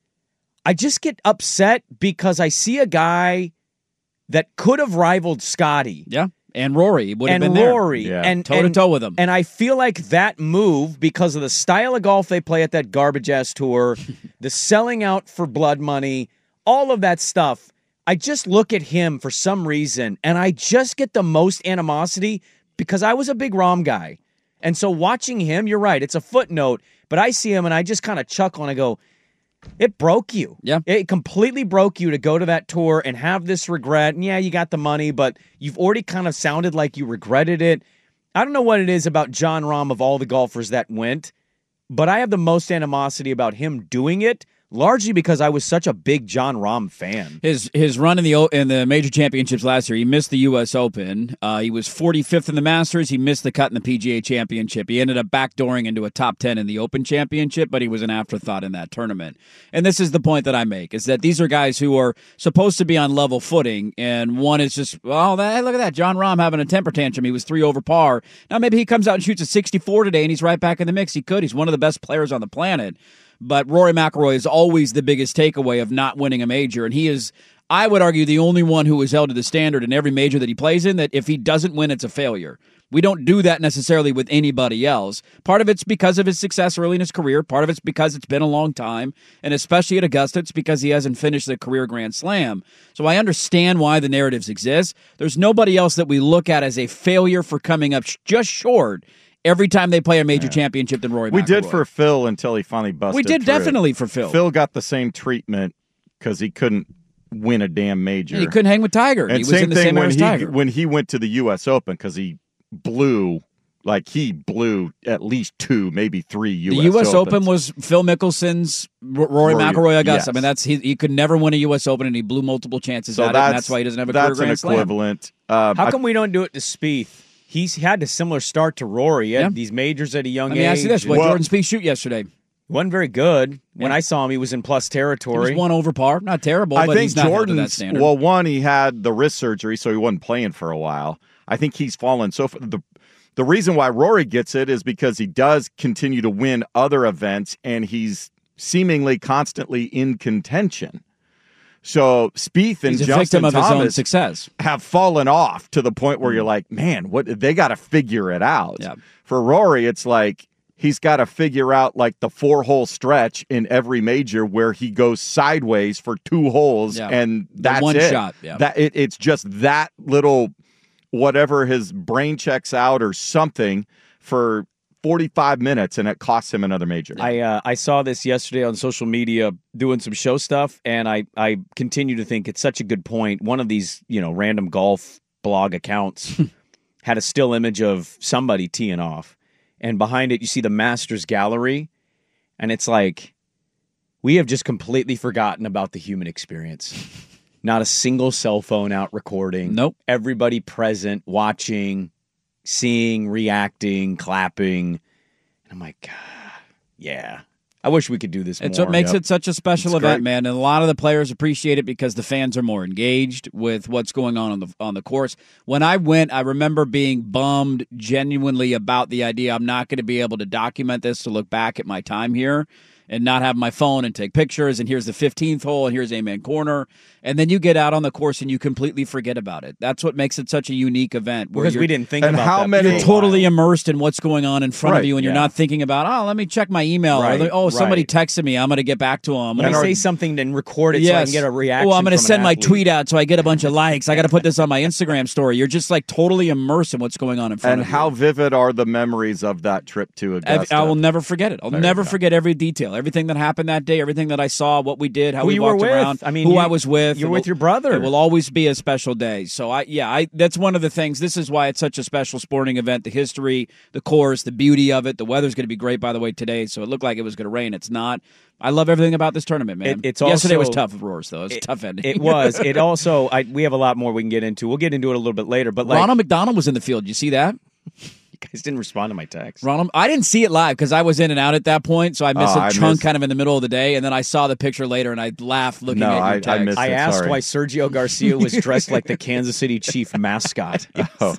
Speaker 6: I just get upset because I see a guy that could have rivaled Scotty.
Speaker 7: Yeah, and Rory would have
Speaker 6: and
Speaker 7: been
Speaker 6: Rory,
Speaker 7: there.
Speaker 6: and
Speaker 7: toe to
Speaker 6: and-
Speaker 7: toe with him.
Speaker 6: And I feel like that move, because of the style of golf they play at that garbage-ass tour, the selling out for blood money, all of that stuff, I just look at him for some reason, and I just get the most animosity because I was a big Rahm guy. And so watching him, you're right, it's a footnote, but I see him and I just kind of chuckle and I go, it broke you.
Speaker 7: Yeah.
Speaker 6: It completely broke you to go to that tour and have this regret. And yeah, you got the money, but you've already kind of sounded like you regretted it. I don't know what it is about Jon Rahm of all the golfers that went, but I have the most animosity about him doing it, largely because I was such a big Jon Rahm fan.
Speaker 7: His his run in the O- in the major championships last year, he missed the U S Open. Uh, he was forty-fifth in the Masters. He missed the cut in the P G A Championship. He ended up backdooring into a top ten in the Open Championship, but he was an afterthought in that tournament. And this is the point that I make, is that these are guys who are supposed to be on level footing, and one is just, well, that, hey, look at that, Jon Rahm having a temper tantrum. He was three over par. Now maybe he comes out and shoots a sixty-four today, and he's right back in the mix. He could. He's one of the best players on the planet. But Rory McIlroy is always the biggest takeaway of not winning a major, and he is, I would argue, the only one who is held to the standard in every major that he plays in, that if he doesn't win, it's a failure. We don't do that necessarily with anybody else. Part of it's because of his success early in his career. Part of it's because it's been a long time, and especially at Augusta, it's because he hasn't finished the career Grand Slam. So I understand why the narratives exist. There's nobody else that we look at as a failure for coming up sh- just short every time they play a major yeah. championship than Rory McIlroy.
Speaker 8: We did for Phil until he finally busted
Speaker 7: We did
Speaker 8: through.
Speaker 7: definitely for Phil.
Speaker 8: Phil got the same treatment because he couldn't win a damn major.
Speaker 7: And he couldn't hang with Tiger.
Speaker 8: And
Speaker 7: he
Speaker 8: same
Speaker 7: was in the
Speaker 8: thing
Speaker 7: same
Speaker 8: when
Speaker 7: era as
Speaker 8: he,
Speaker 7: Tiger.
Speaker 8: when he went to the U S Open because he blew, like he blew at least two, maybe three U S
Speaker 7: The U S
Speaker 8: Opens.
Speaker 7: Open was Phil Mickelson's R- Rory,
Speaker 8: Rory
Speaker 7: McIlroy Augusta.
Speaker 8: yes.
Speaker 7: I mean, that's he, he could never win a U S Open, and he blew multiple chances
Speaker 8: so
Speaker 7: at it, and that's why he doesn't have a career
Speaker 8: That's
Speaker 7: Grand
Speaker 8: an
Speaker 7: Slam.
Speaker 8: equivalent. Um,
Speaker 6: How
Speaker 8: I-
Speaker 6: come we don't do it to Spieth? He's had a similar start to Rory. He had
Speaker 7: Yeah.
Speaker 6: these majors at a young
Speaker 7: Let me
Speaker 6: age.
Speaker 7: ask you this: what
Speaker 8: Well-
Speaker 7: Jordan Spieth shoot yesterday?
Speaker 6: Wasn't very good. When
Speaker 7: Yeah.
Speaker 6: I saw him, he was in plus
Speaker 7: He
Speaker 6: territory.
Speaker 7: was one over par, not terrible,
Speaker 8: I
Speaker 7: but
Speaker 8: think
Speaker 7: he's not held to that
Speaker 8: Jordan's,
Speaker 7: standard.
Speaker 8: well, one, he had the wrist surgery, so he wasn't playing for a while. I think he's fallen. So the the reason why Rory gets it is because he does continue to win other events, and he's seemingly constantly in contention. So Spieth and
Speaker 7: he's a
Speaker 8: Justin
Speaker 7: victim of
Speaker 8: Thomas
Speaker 7: his own success.
Speaker 8: have fallen off to the point where you're like, man, what they got to figure it out.
Speaker 7: Yeah.
Speaker 8: For Rory, it's like he's got to figure out like the four hole stretch in every major where he goes sideways for two holes,
Speaker 7: Yeah.
Speaker 8: and
Speaker 7: The
Speaker 8: that's
Speaker 7: one
Speaker 8: it.
Speaker 7: shot, yeah.
Speaker 8: That it, it's just that little whatever his brain checks out or something for forty-five minutes, and it costs him another major.
Speaker 6: I uh, I saw this yesterday on social media doing some show stuff, and I, I continue to think it's such a good point. One of these, you know, random golf blog accounts had a still image of somebody teeing off, and behind it you see the Masters gallery, and it's like, we have just completely forgotten about the human experience. Not a single cell phone out recording.
Speaker 7: Nope.
Speaker 6: Everybody present, watching, seeing, reacting, clapping. And I'm like, God, yeah. I wish we could do this
Speaker 7: It's
Speaker 6: more.
Speaker 7: what makes
Speaker 6: Yep.
Speaker 7: it such a special
Speaker 6: It's
Speaker 7: event,
Speaker 6: great.
Speaker 7: man. And a lot of the players appreciate it because the fans are more engaged with what's going on on the on the course. When I went, I remember being bummed genuinely about the idea I'm not going to be able to document this to look back at my time here. and not have my phone and take pictures, and here's the fifteenth hole, and here's Amen Corner. And then you get out on the course and you completely forget about it. That's what makes it such a unique event.
Speaker 6: Because we didn't think
Speaker 8: and
Speaker 6: about
Speaker 8: how
Speaker 6: that.
Speaker 8: many,
Speaker 7: You're totally immersed in what's going on in front
Speaker 8: Right,
Speaker 7: of you, and you're
Speaker 6: yeah.
Speaker 7: not thinking about, oh, let me check my email.
Speaker 6: Right,
Speaker 7: or, oh, somebody
Speaker 6: right.
Speaker 7: texted me. I'm going to get back to them.
Speaker 6: Let me say something and record it so I can get a reaction.
Speaker 7: Oh, I'm going to
Speaker 6: from an
Speaker 7: send my
Speaker 6: athlete.
Speaker 7: tweet out so I get a bunch of likes. I got to put this on my Instagram story. You're just like totally immersed in what's going on in front
Speaker 8: and
Speaker 7: of you.
Speaker 8: how vivid are the memories of that trip to Augusta?
Speaker 7: I, I will never forget it. I'll
Speaker 8: There
Speaker 7: never
Speaker 8: you go.
Speaker 7: forget every detail, everything that happened that day, everything that I saw, what we did, how
Speaker 6: Who
Speaker 7: we
Speaker 6: you were
Speaker 7: walked
Speaker 6: with.
Speaker 7: around,
Speaker 6: I mean,
Speaker 7: who
Speaker 6: you-
Speaker 7: I was with.
Speaker 6: you're
Speaker 7: It
Speaker 6: with
Speaker 7: will-
Speaker 6: your brother.
Speaker 7: It will always be a special day. So I, yeah, I that's one of the things. This is why it's such a special sporting event. The history, the course, the beauty of it. The weather's going to be great, by the way, today. So it looked like it was going to rain. It's not. I love everything about this tournament, man.
Speaker 6: It- it's
Speaker 7: Yesterday
Speaker 6: also-
Speaker 7: was tough, of course, though. It was a tough ending.
Speaker 6: It was. It also. I, we have a lot more we can get into. We'll get into it a little bit later. But like,
Speaker 7: Ronald McDonald was in the field. You see that?
Speaker 6: you guys didn't respond to my text.
Speaker 7: Ronald, I didn't see it live because I was in and out at that point, so I missed
Speaker 8: Oh,
Speaker 7: a
Speaker 8: I
Speaker 7: chunk
Speaker 8: missed-
Speaker 7: kind of in the middle of the day, and then I saw the picture later, and I laughed looking
Speaker 8: No,
Speaker 7: at your
Speaker 8: I- I
Speaker 7: text.
Speaker 8: missed
Speaker 6: I
Speaker 8: it,
Speaker 6: asked
Speaker 8: sorry.
Speaker 6: why Sergio Garcia was dressed like the Kansas City Chief mascot.
Speaker 8: Oh.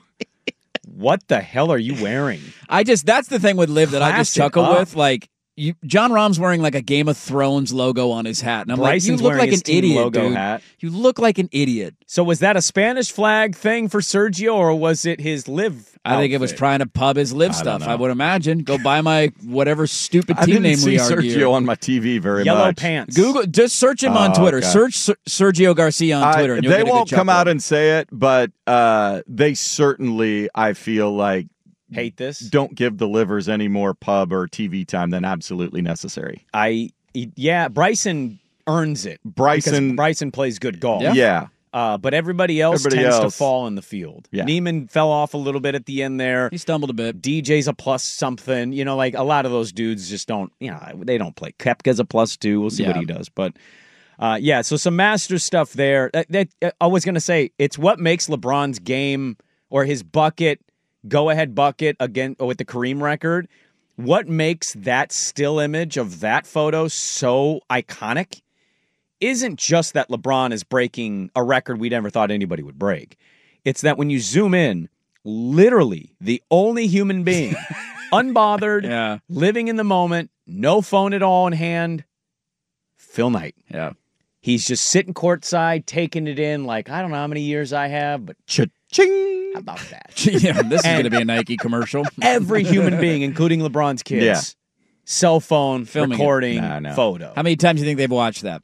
Speaker 6: What the hell are you wearing?
Speaker 7: I just that's the thing with Liv that I just
Speaker 6: Class it
Speaker 7: chuckle
Speaker 6: up.
Speaker 7: with. Like you, John Rahm's wearing like a Game of Thrones logo on his hat, and I'm
Speaker 6: Bryson's
Speaker 7: like, you look
Speaker 6: wearing
Speaker 7: like
Speaker 6: his
Speaker 7: an
Speaker 6: team
Speaker 7: idiot,
Speaker 6: logo
Speaker 7: dude.
Speaker 6: hat.
Speaker 7: You look like an idiot.
Speaker 6: So was that a Spanish flag thing for Sergio, or was it his live?
Speaker 7: I think it was
Speaker 6: outfit?
Speaker 7: trying to pub his Liv
Speaker 8: I don't
Speaker 7: stuff. I
Speaker 8: know.
Speaker 7: would imagine. Go buy my whatever stupid
Speaker 8: I
Speaker 7: team
Speaker 8: didn't
Speaker 7: name
Speaker 8: see
Speaker 7: we are.
Speaker 8: Sergio
Speaker 7: gear.
Speaker 8: on my T V very
Speaker 6: Yellow
Speaker 8: much.
Speaker 6: pants.
Speaker 7: Google, just search him on
Speaker 8: Oh,
Speaker 7: Twitter.
Speaker 8: okay.
Speaker 7: Search Ser- Sergio Garcia on
Speaker 8: I-
Speaker 7: Twitter. And you'll
Speaker 8: they
Speaker 7: get a good
Speaker 8: won't come
Speaker 7: chuckle.
Speaker 8: out and say it, but uh, they certainly, I feel like,
Speaker 6: Hate this.
Speaker 8: don't give the Livers any more pub or T V time than absolutely necessary.
Speaker 6: I yeah, Bryson earns it.
Speaker 8: Bryson-
Speaker 6: because Bryson plays good golf.
Speaker 7: Yeah.
Speaker 8: Yeah.
Speaker 6: Uh, but everybody else
Speaker 8: Everybody
Speaker 6: tends
Speaker 8: else.
Speaker 6: to fall in the field.
Speaker 8: Yeah.
Speaker 6: Neiman fell off a little bit at the end there.
Speaker 7: He stumbled a bit.
Speaker 6: D J's a plus something. You know, like a lot of those dudes just don't, you know, they don't play. Koepka's a plus two. We'll see what
Speaker 7: Yeah.
Speaker 6: he does. But uh, yeah, so some Masters stuff there. That, that, I was going to say, it's what makes LeBron's game or his bucket, go ahead bucket again with the Kareem record. What makes that still image of that photo so iconic isn't just that LeBron is breaking a record we never thought anybody would break. It's that when you zoom in, literally the only human being, unbothered,
Speaker 7: Yeah.
Speaker 6: living in the moment, no phone at all in hand, Phil Knight.
Speaker 7: Yeah.
Speaker 6: He's just sitting courtside, taking it in like, I don't know how many years I have, but
Speaker 8: Cha-ching!
Speaker 6: how about that?
Speaker 7: yeah. This is
Speaker 6: And-
Speaker 7: going to be a Nike commercial.
Speaker 6: Every human being, including LeBron's kids,
Speaker 8: Yeah.
Speaker 6: cell phone,
Speaker 7: Filming it.
Speaker 6: recording,
Speaker 8: Nah, no.
Speaker 6: photo.
Speaker 7: How many times do you think they've watched that?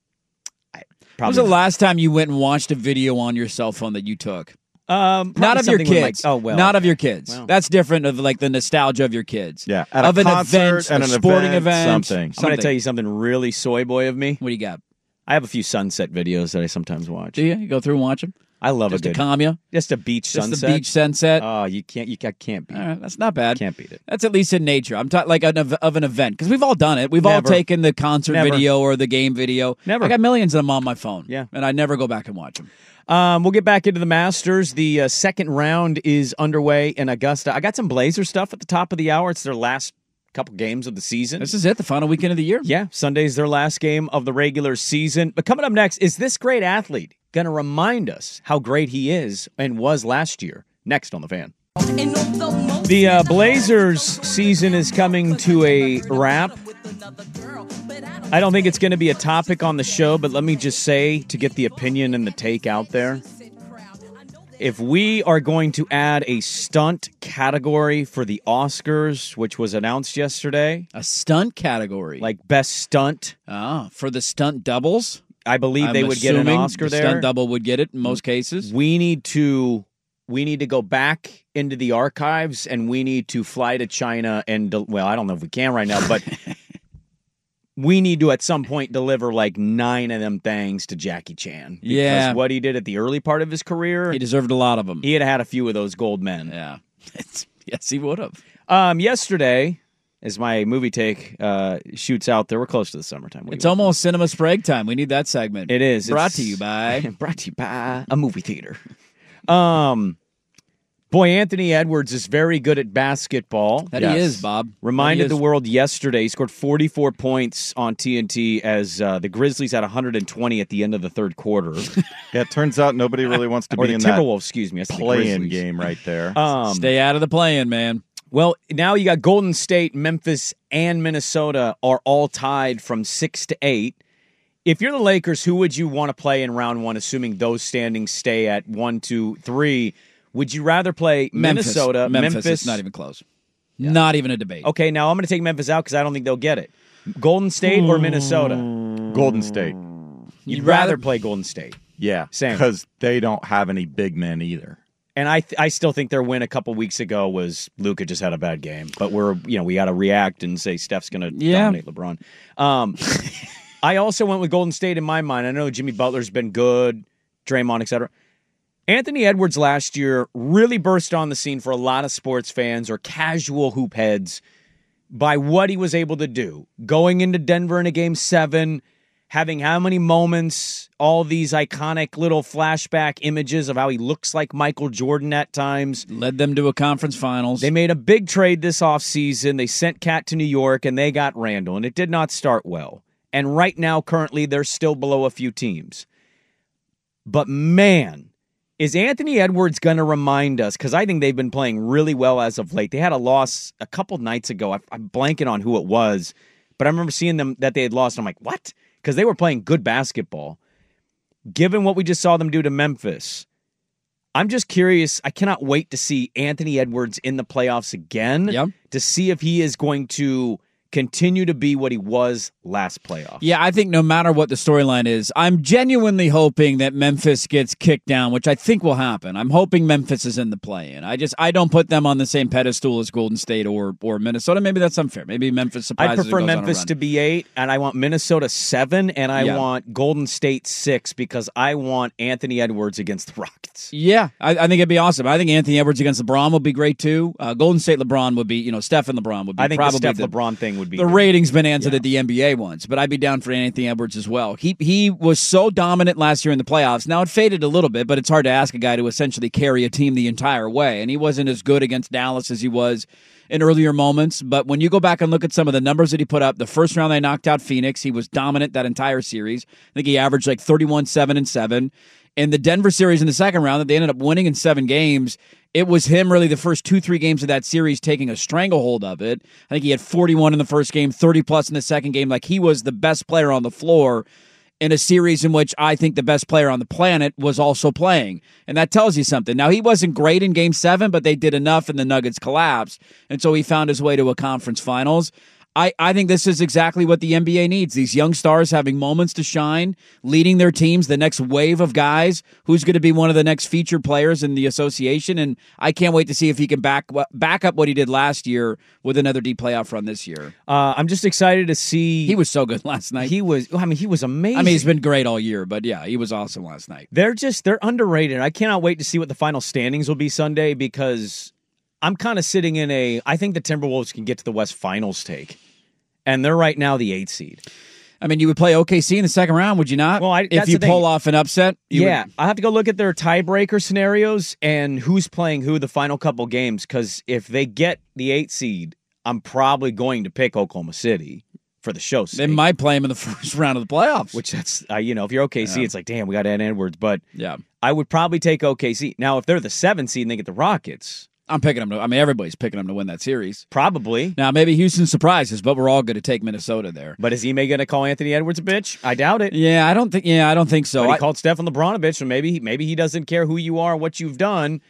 Speaker 7: When was
Speaker 6: Probably
Speaker 7: the last time you went and watched a video on your cell phone that you took?
Speaker 6: Um,
Speaker 7: Not
Speaker 6: probably
Speaker 7: of your
Speaker 6: something with,
Speaker 7: kids.
Speaker 6: like- oh well,
Speaker 7: Not of your kids.
Speaker 6: Well.
Speaker 7: That's different of like the nostalgia of your kids.
Speaker 8: Yeah. At
Speaker 7: of
Speaker 8: a
Speaker 7: an
Speaker 8: concert
Speaker 7: event,
Speaker 8: and
Speaker 7: a
Speaker 8: an
Speaker 7: sporting
Speaker 8: event,
Speaker 7: event.
Speaker 8: something.
Speaker 6: I'm going to tell you something really soy boy of me.
Speaker 7: What do you got?
Speaker 6: I have a few sunset videos that I sometimes watch.
Speaker 7: Do you? You go through and watch them?
Speaker 6: I love
Speaker 7: Just
Speaker 6: a
Speaker 7: to
Speaker 6: good,
Speaker 7: calm you?
Speaker 6: just a beach
Speaker 7: Just
Speaker 6: sunset.
Speaker 7: the beach sunset?
Speaker 6: Oh, you can't, you I can't beat.
Speaker 7: All right, that's not bad.
Speaker 6: Can't beat it.
Speaker 7: That's at least in nature. I'm talking like an, ev- of an event because we've all done it. We've all
Speaker 6: Never.
Speaker 7: taken the concert
Speaker 6: Never.
Speaker 7: video or the game video.
Speaker 6: Never.
Speaker 7: I got millions of them on my phone.
Speaker 6: Yeah.
Speaker 7: and I never go back and watch them.
Speaker 6: Um, we'll get back into the Masters. The uh, second round is underway in Augusta. I got some Blazer stuff at the top of the hour. It's their last couple games of the season.
Speaker 7: This is it, the final weekend of the year.
Speaker 6: Yeah, Sunday's their last game of the regular season. But coming up next, is this great athlete going to remind us how great he is and was last year? Next on The Fan. The uh, Blazers season is coming to a wrap. I don't think it's going to be a topic on the show, but let me just say to get the opinion and the take out there. If we are going to add a stunt category for the Oscars, which was announced yesterday,
Speaker 7: A stunt category.
Speaker 6: like best stunt,
Speaker 7: Ah, for the stunt doubles?
Speaker 6: I believe
Speaker 7: I'm
Speaker 6: they would get an
Speaker 7: assuming
Speaker 6: Oscar
Speaker 7: the
Speaker 6: there.
Speaker 7: Stunt double would get it in most cases.
Speaker 6: We need to we need to go back into the archives and we need to fly to China and del- well, I don't know if we can right now, but we need to at some point deliver like nine of them things to Jackie Chan. Because
Speaker 7: Yeah.
Speaker 6: what he did at the early part of his career,
Speaker 7: He deserved a lot of them.
Speaker 6: he had had a few of those gold men.
Speaker 7: Yeah. It's, yes, he would have.
Speaker 6: Um, yesterday, as my movie take uh, shoots out there, we're close to the summertime. What do
Speaker 7: It's
Speaker 6: you want?
Speaker 7: almost Cinema Sprague time. We need that segment.
Speaker 6: It is.
Speaker 7: Brought
Speaker 6: It's-
Speaker 7: to you by...
Speaker 6: brought to you by a movie theater. Um, boy, Anthony Edwards is very good at basketball.
Speaker 7: That
Speaker 8: Yes.
Speaker 7: he is, Bob.
Speaker 6: Reminded
Speaker 7: That
Speaker 6: the
Speaker 7: he is.
Speaker 6: world yesterday. He scored forty-four points on T N T as uh, the Grizzlies had one hundred twenty at the end of the third quarter.
Speaker 8: Yeah, it turns out nobody really wants to
Speaker 6: or
Speaker 8: be
Speaker 6: the
Speaker 8: in that
Speaker 6: Timberwolves, excuse me. I said the
Speaker 8: play-in
Speaker 6: Grizzlies.
Speaker 8: game right there.
Speaker 6: Um,
Speaker 7: Stay out of the play-in, man.
Speaker 6: Well, now you got Golden State, Memphis, and Minnesota are all tied from six to eight. If you're the Lakers, who would you want to play in round one, assuming those standings stay at one, two, three? Would you rather play
Speaker 7: Memphis.
Speaker 6: Minnesota,
Speaker 7: Memphis?
Speaker 6: Memphis?
Speaker 7: It's not even close. Yeah. Not even a debate.
Speaker 6: Okay, now I'm going to take Memphis out because I don't think they'll get it. Golden State or Minnesota?
Speaker 8: Golden State.
Speaker 6: You'd, You'd rather, rather play Golden State.
Speaker 8: Yeah,
Speaker 6: same.
Speaker 8: Because they don't have any big men either.
Speaker 6: And I th- I still think their win a couple weeks ago was Luka just had a bad game. But we're you know we got to react and say Steph's going to
Speaker 7: yeah.
Speaker 6: dominate LeBron. Um, I also went with Golden State in my mind. I know Jimmy Butler's been good, Draymond, et cetera. Anthony Edwards last year really burst on the scene for a lot of sports fans or casual hoop heads by what he was able to do. Going into Denver in a game seven, having how many moments, all these iconic little flashback images of how he looks like Michael Jordan at times.
Speaker 7: Led them to a conference finals.
Speaker 6: They made a big trade this offseason. They sent Cat to New York, and they got Randall, and it did not start well. And right now, currently, they're still below a few teams. But man, is Anthony Edwards going to remind us, because I think they've been playing really well as of late. They had a loss a couple nights ago. I, I'm blanking on who it was, but I remember seeing them that they had lost. I'm like, what? Because they were playing good basketball. Given what we just saw them do to Memphis, I'm just curious. I cannot wait to see Anthony Edwards in the playoffs again
Speaker 7: yep.
Speaker 6: to see if he is going to continue to be what he was last playoff.
Speaker 7: Yeah, I think no matter what the storyline is, I'm genuinely hoping that Memphis gets kicked down, which I think will happen. I'm hoping Memphis is in the play-in. I just I don't put them on the same pedestal as Golden State or or Minnesota. Maybe that's unfair. Maybe Memphis surprises.
Speaker 6: I prefer Memphis to be eight, and I want Minnesota seven, and I yeah. want Golden State six because I want Anthony Edwards against the Rockets.
Speaker 7: Yeah, I, I think it'd be awesome. I think Anthony Edwards against LeBron would be great too. Uh, Golden State LeBron would be, you know, Steph and LeBron would be.
Speaker 6: I think
Speaker 7: probably
Speaker 6: the Steph
Speaker 7: the,
Speaker 6: LeBron thing would be
Speaker 7: the
Speaker 6: good.
Speaker 7: ratings bonanza yeah. that the N B A wants, but I'd be down for Anthony Edwards as well. He he was so dominant last year in the playoffs. Now it faded a little bit, but it's hard to ask a guy to essentially carry a team the entire way, and he wasn't as good against Dallas as he was in earlier moments. But when you go back and look at some of the numbers that he put up, the first round they knocked out Phoenix, he was dominant that entire series. I think he averaged like thirty-one, seven, and seven. In the Denver series in the second round that they ended up winning in seven games, it was him really the first two, three games of that series taking a stranglehold of it. I think he had forty-one in the first game, thirty plus in the second game. Like he was the best player on the floor in a series in which I think the best player on the planet was also playing. And that tells you something. Now, he wasn't great in game seven, but they did enough and the Nuggets collapsed. And so he found his way to a conference finals. I, I think this is exactly what the N B A needs. These young stars having moments to shine, leading their teams, the next wave of guys, who's going to be one of the next featured players in the association. And I can't wait to see if he can back back up what he did last year with another deep playoff run this year.
Speaker 6: Uh, I'm just excited to see.
Speaker 7: He was so good last night.
Speaker 6: He was, I mean, he was amazing.
Speaker 7: I mean, he's been great all year, but yeah, he was awesome last night.
Speaker 6: They're just, they're underrated. I cannot wait to see what the final standings will be Sunday because I'm kind of sitting in a, I think the Timberwolves can get to the West Finals take. And they're right now the eighth seed.
Speaker 7: I mean, you would play O K C in the second round, would you not?
Speaker 6: Well, I,
Speaker 7: if you pull off an upset?
Speaker 6: Yeah.
Speaker 7: Would...
Speaker 6: I have to go look at their tiebreaker scenarios and who's playing who the final couple games. Because if they get the eighth seed, I'm probably going to pick Oklahoma City for the show's sake.
Speaker 7: They might play him in the first round of the playoffs.
Speaker 6: Which that's, uh, you know, if you're O K C, yeah. it's like, damn, we got Ed Edwards. But
Speaker 7: yeah.
Speaker 6: I would probably take O K C. Now, if they're the seventh seed and they get the Rockets,
Speaker 7: I'm picking them to, I mean, everybody's picking them to win that series.
Speaker 6: Probably.
Speaker 7: Now, maybe Houston surprises, but we're all going to take Minnesota there.
Speaker 6: But is Ime going to call Anthony Edwards a bitch? I doubt it.
Speaker 7: Yeah, I don't think Yeah, I don't think so.
Speaker 6: But he
Speaker 7: I,
Speaker 6: called Stephen LeBron a bitch, so maybe, maybe he doesn't care who you are, what you've done.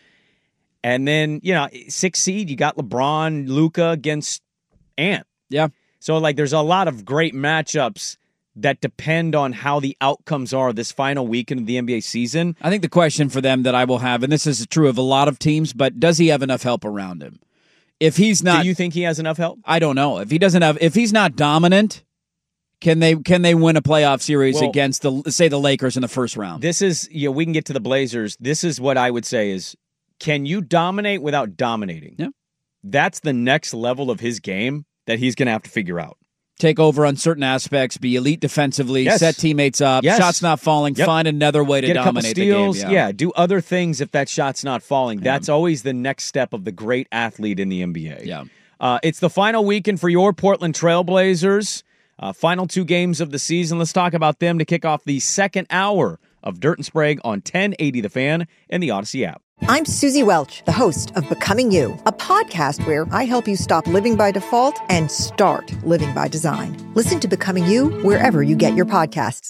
Speaker 6: And then, you know, sixth seed, you got LeBron, Luka against Ant.
Speaker 7: Yeah.
Speaker 6: So, like, there's a lot of great matchups that depend on how the outcomes are this final weekend of the N B A season.
Speaker 7: I think the question for them that I will have, and this is true of a lot of teams, but does he have enough help around him? If he's not,
Speaker 6: do you think he has enough help?
Speaker 7: I don't know. If he doesn't have, if he's not dominant, can they can they win a playoff series well, against the say the Lakers in the first round?
Speaker 6: This is, you know, we can get to the Blazers. This is what I would say is, can you dominate without dominating?
Speaker 7: Yeah,
Speaker 6: that's the next level of his game that he's going to have to figure out.
Speaker 7: Take over on certain aspects, be elite defensively,
Speaker 6: yes.
Speaker 7: set teammates up,
Speaker 6: yes.
Speaker 7: shots not falling,
Speaker 6: yep.
Speaker 7: find another way to
Speaker 6: Get
Speaker 7: dominate
Speaker 6: a couple steals,
Speaker 7: the game. Yeah.
Speaker 6: yeah, do other things if that shot's not falling.
Speaker 7: Yeah.
Speaker 6: That's always the next step of the great athlete in the N B A.
Speaker 7: Yeah.
Speaker 6: Uh, it's the final weekend for your Portland Trailblazers. Uh, final two games of the season. Let's talk about them to kick off the second hour of Dirt and Sprague on ten eighty The Fan and the Odyssey app.
Speaker 13: I'm Susie Welch, the host of Becoming You, a podcast where I help you stop living by default and start living by design. Listen to Becoming You wherever you get your podcasts.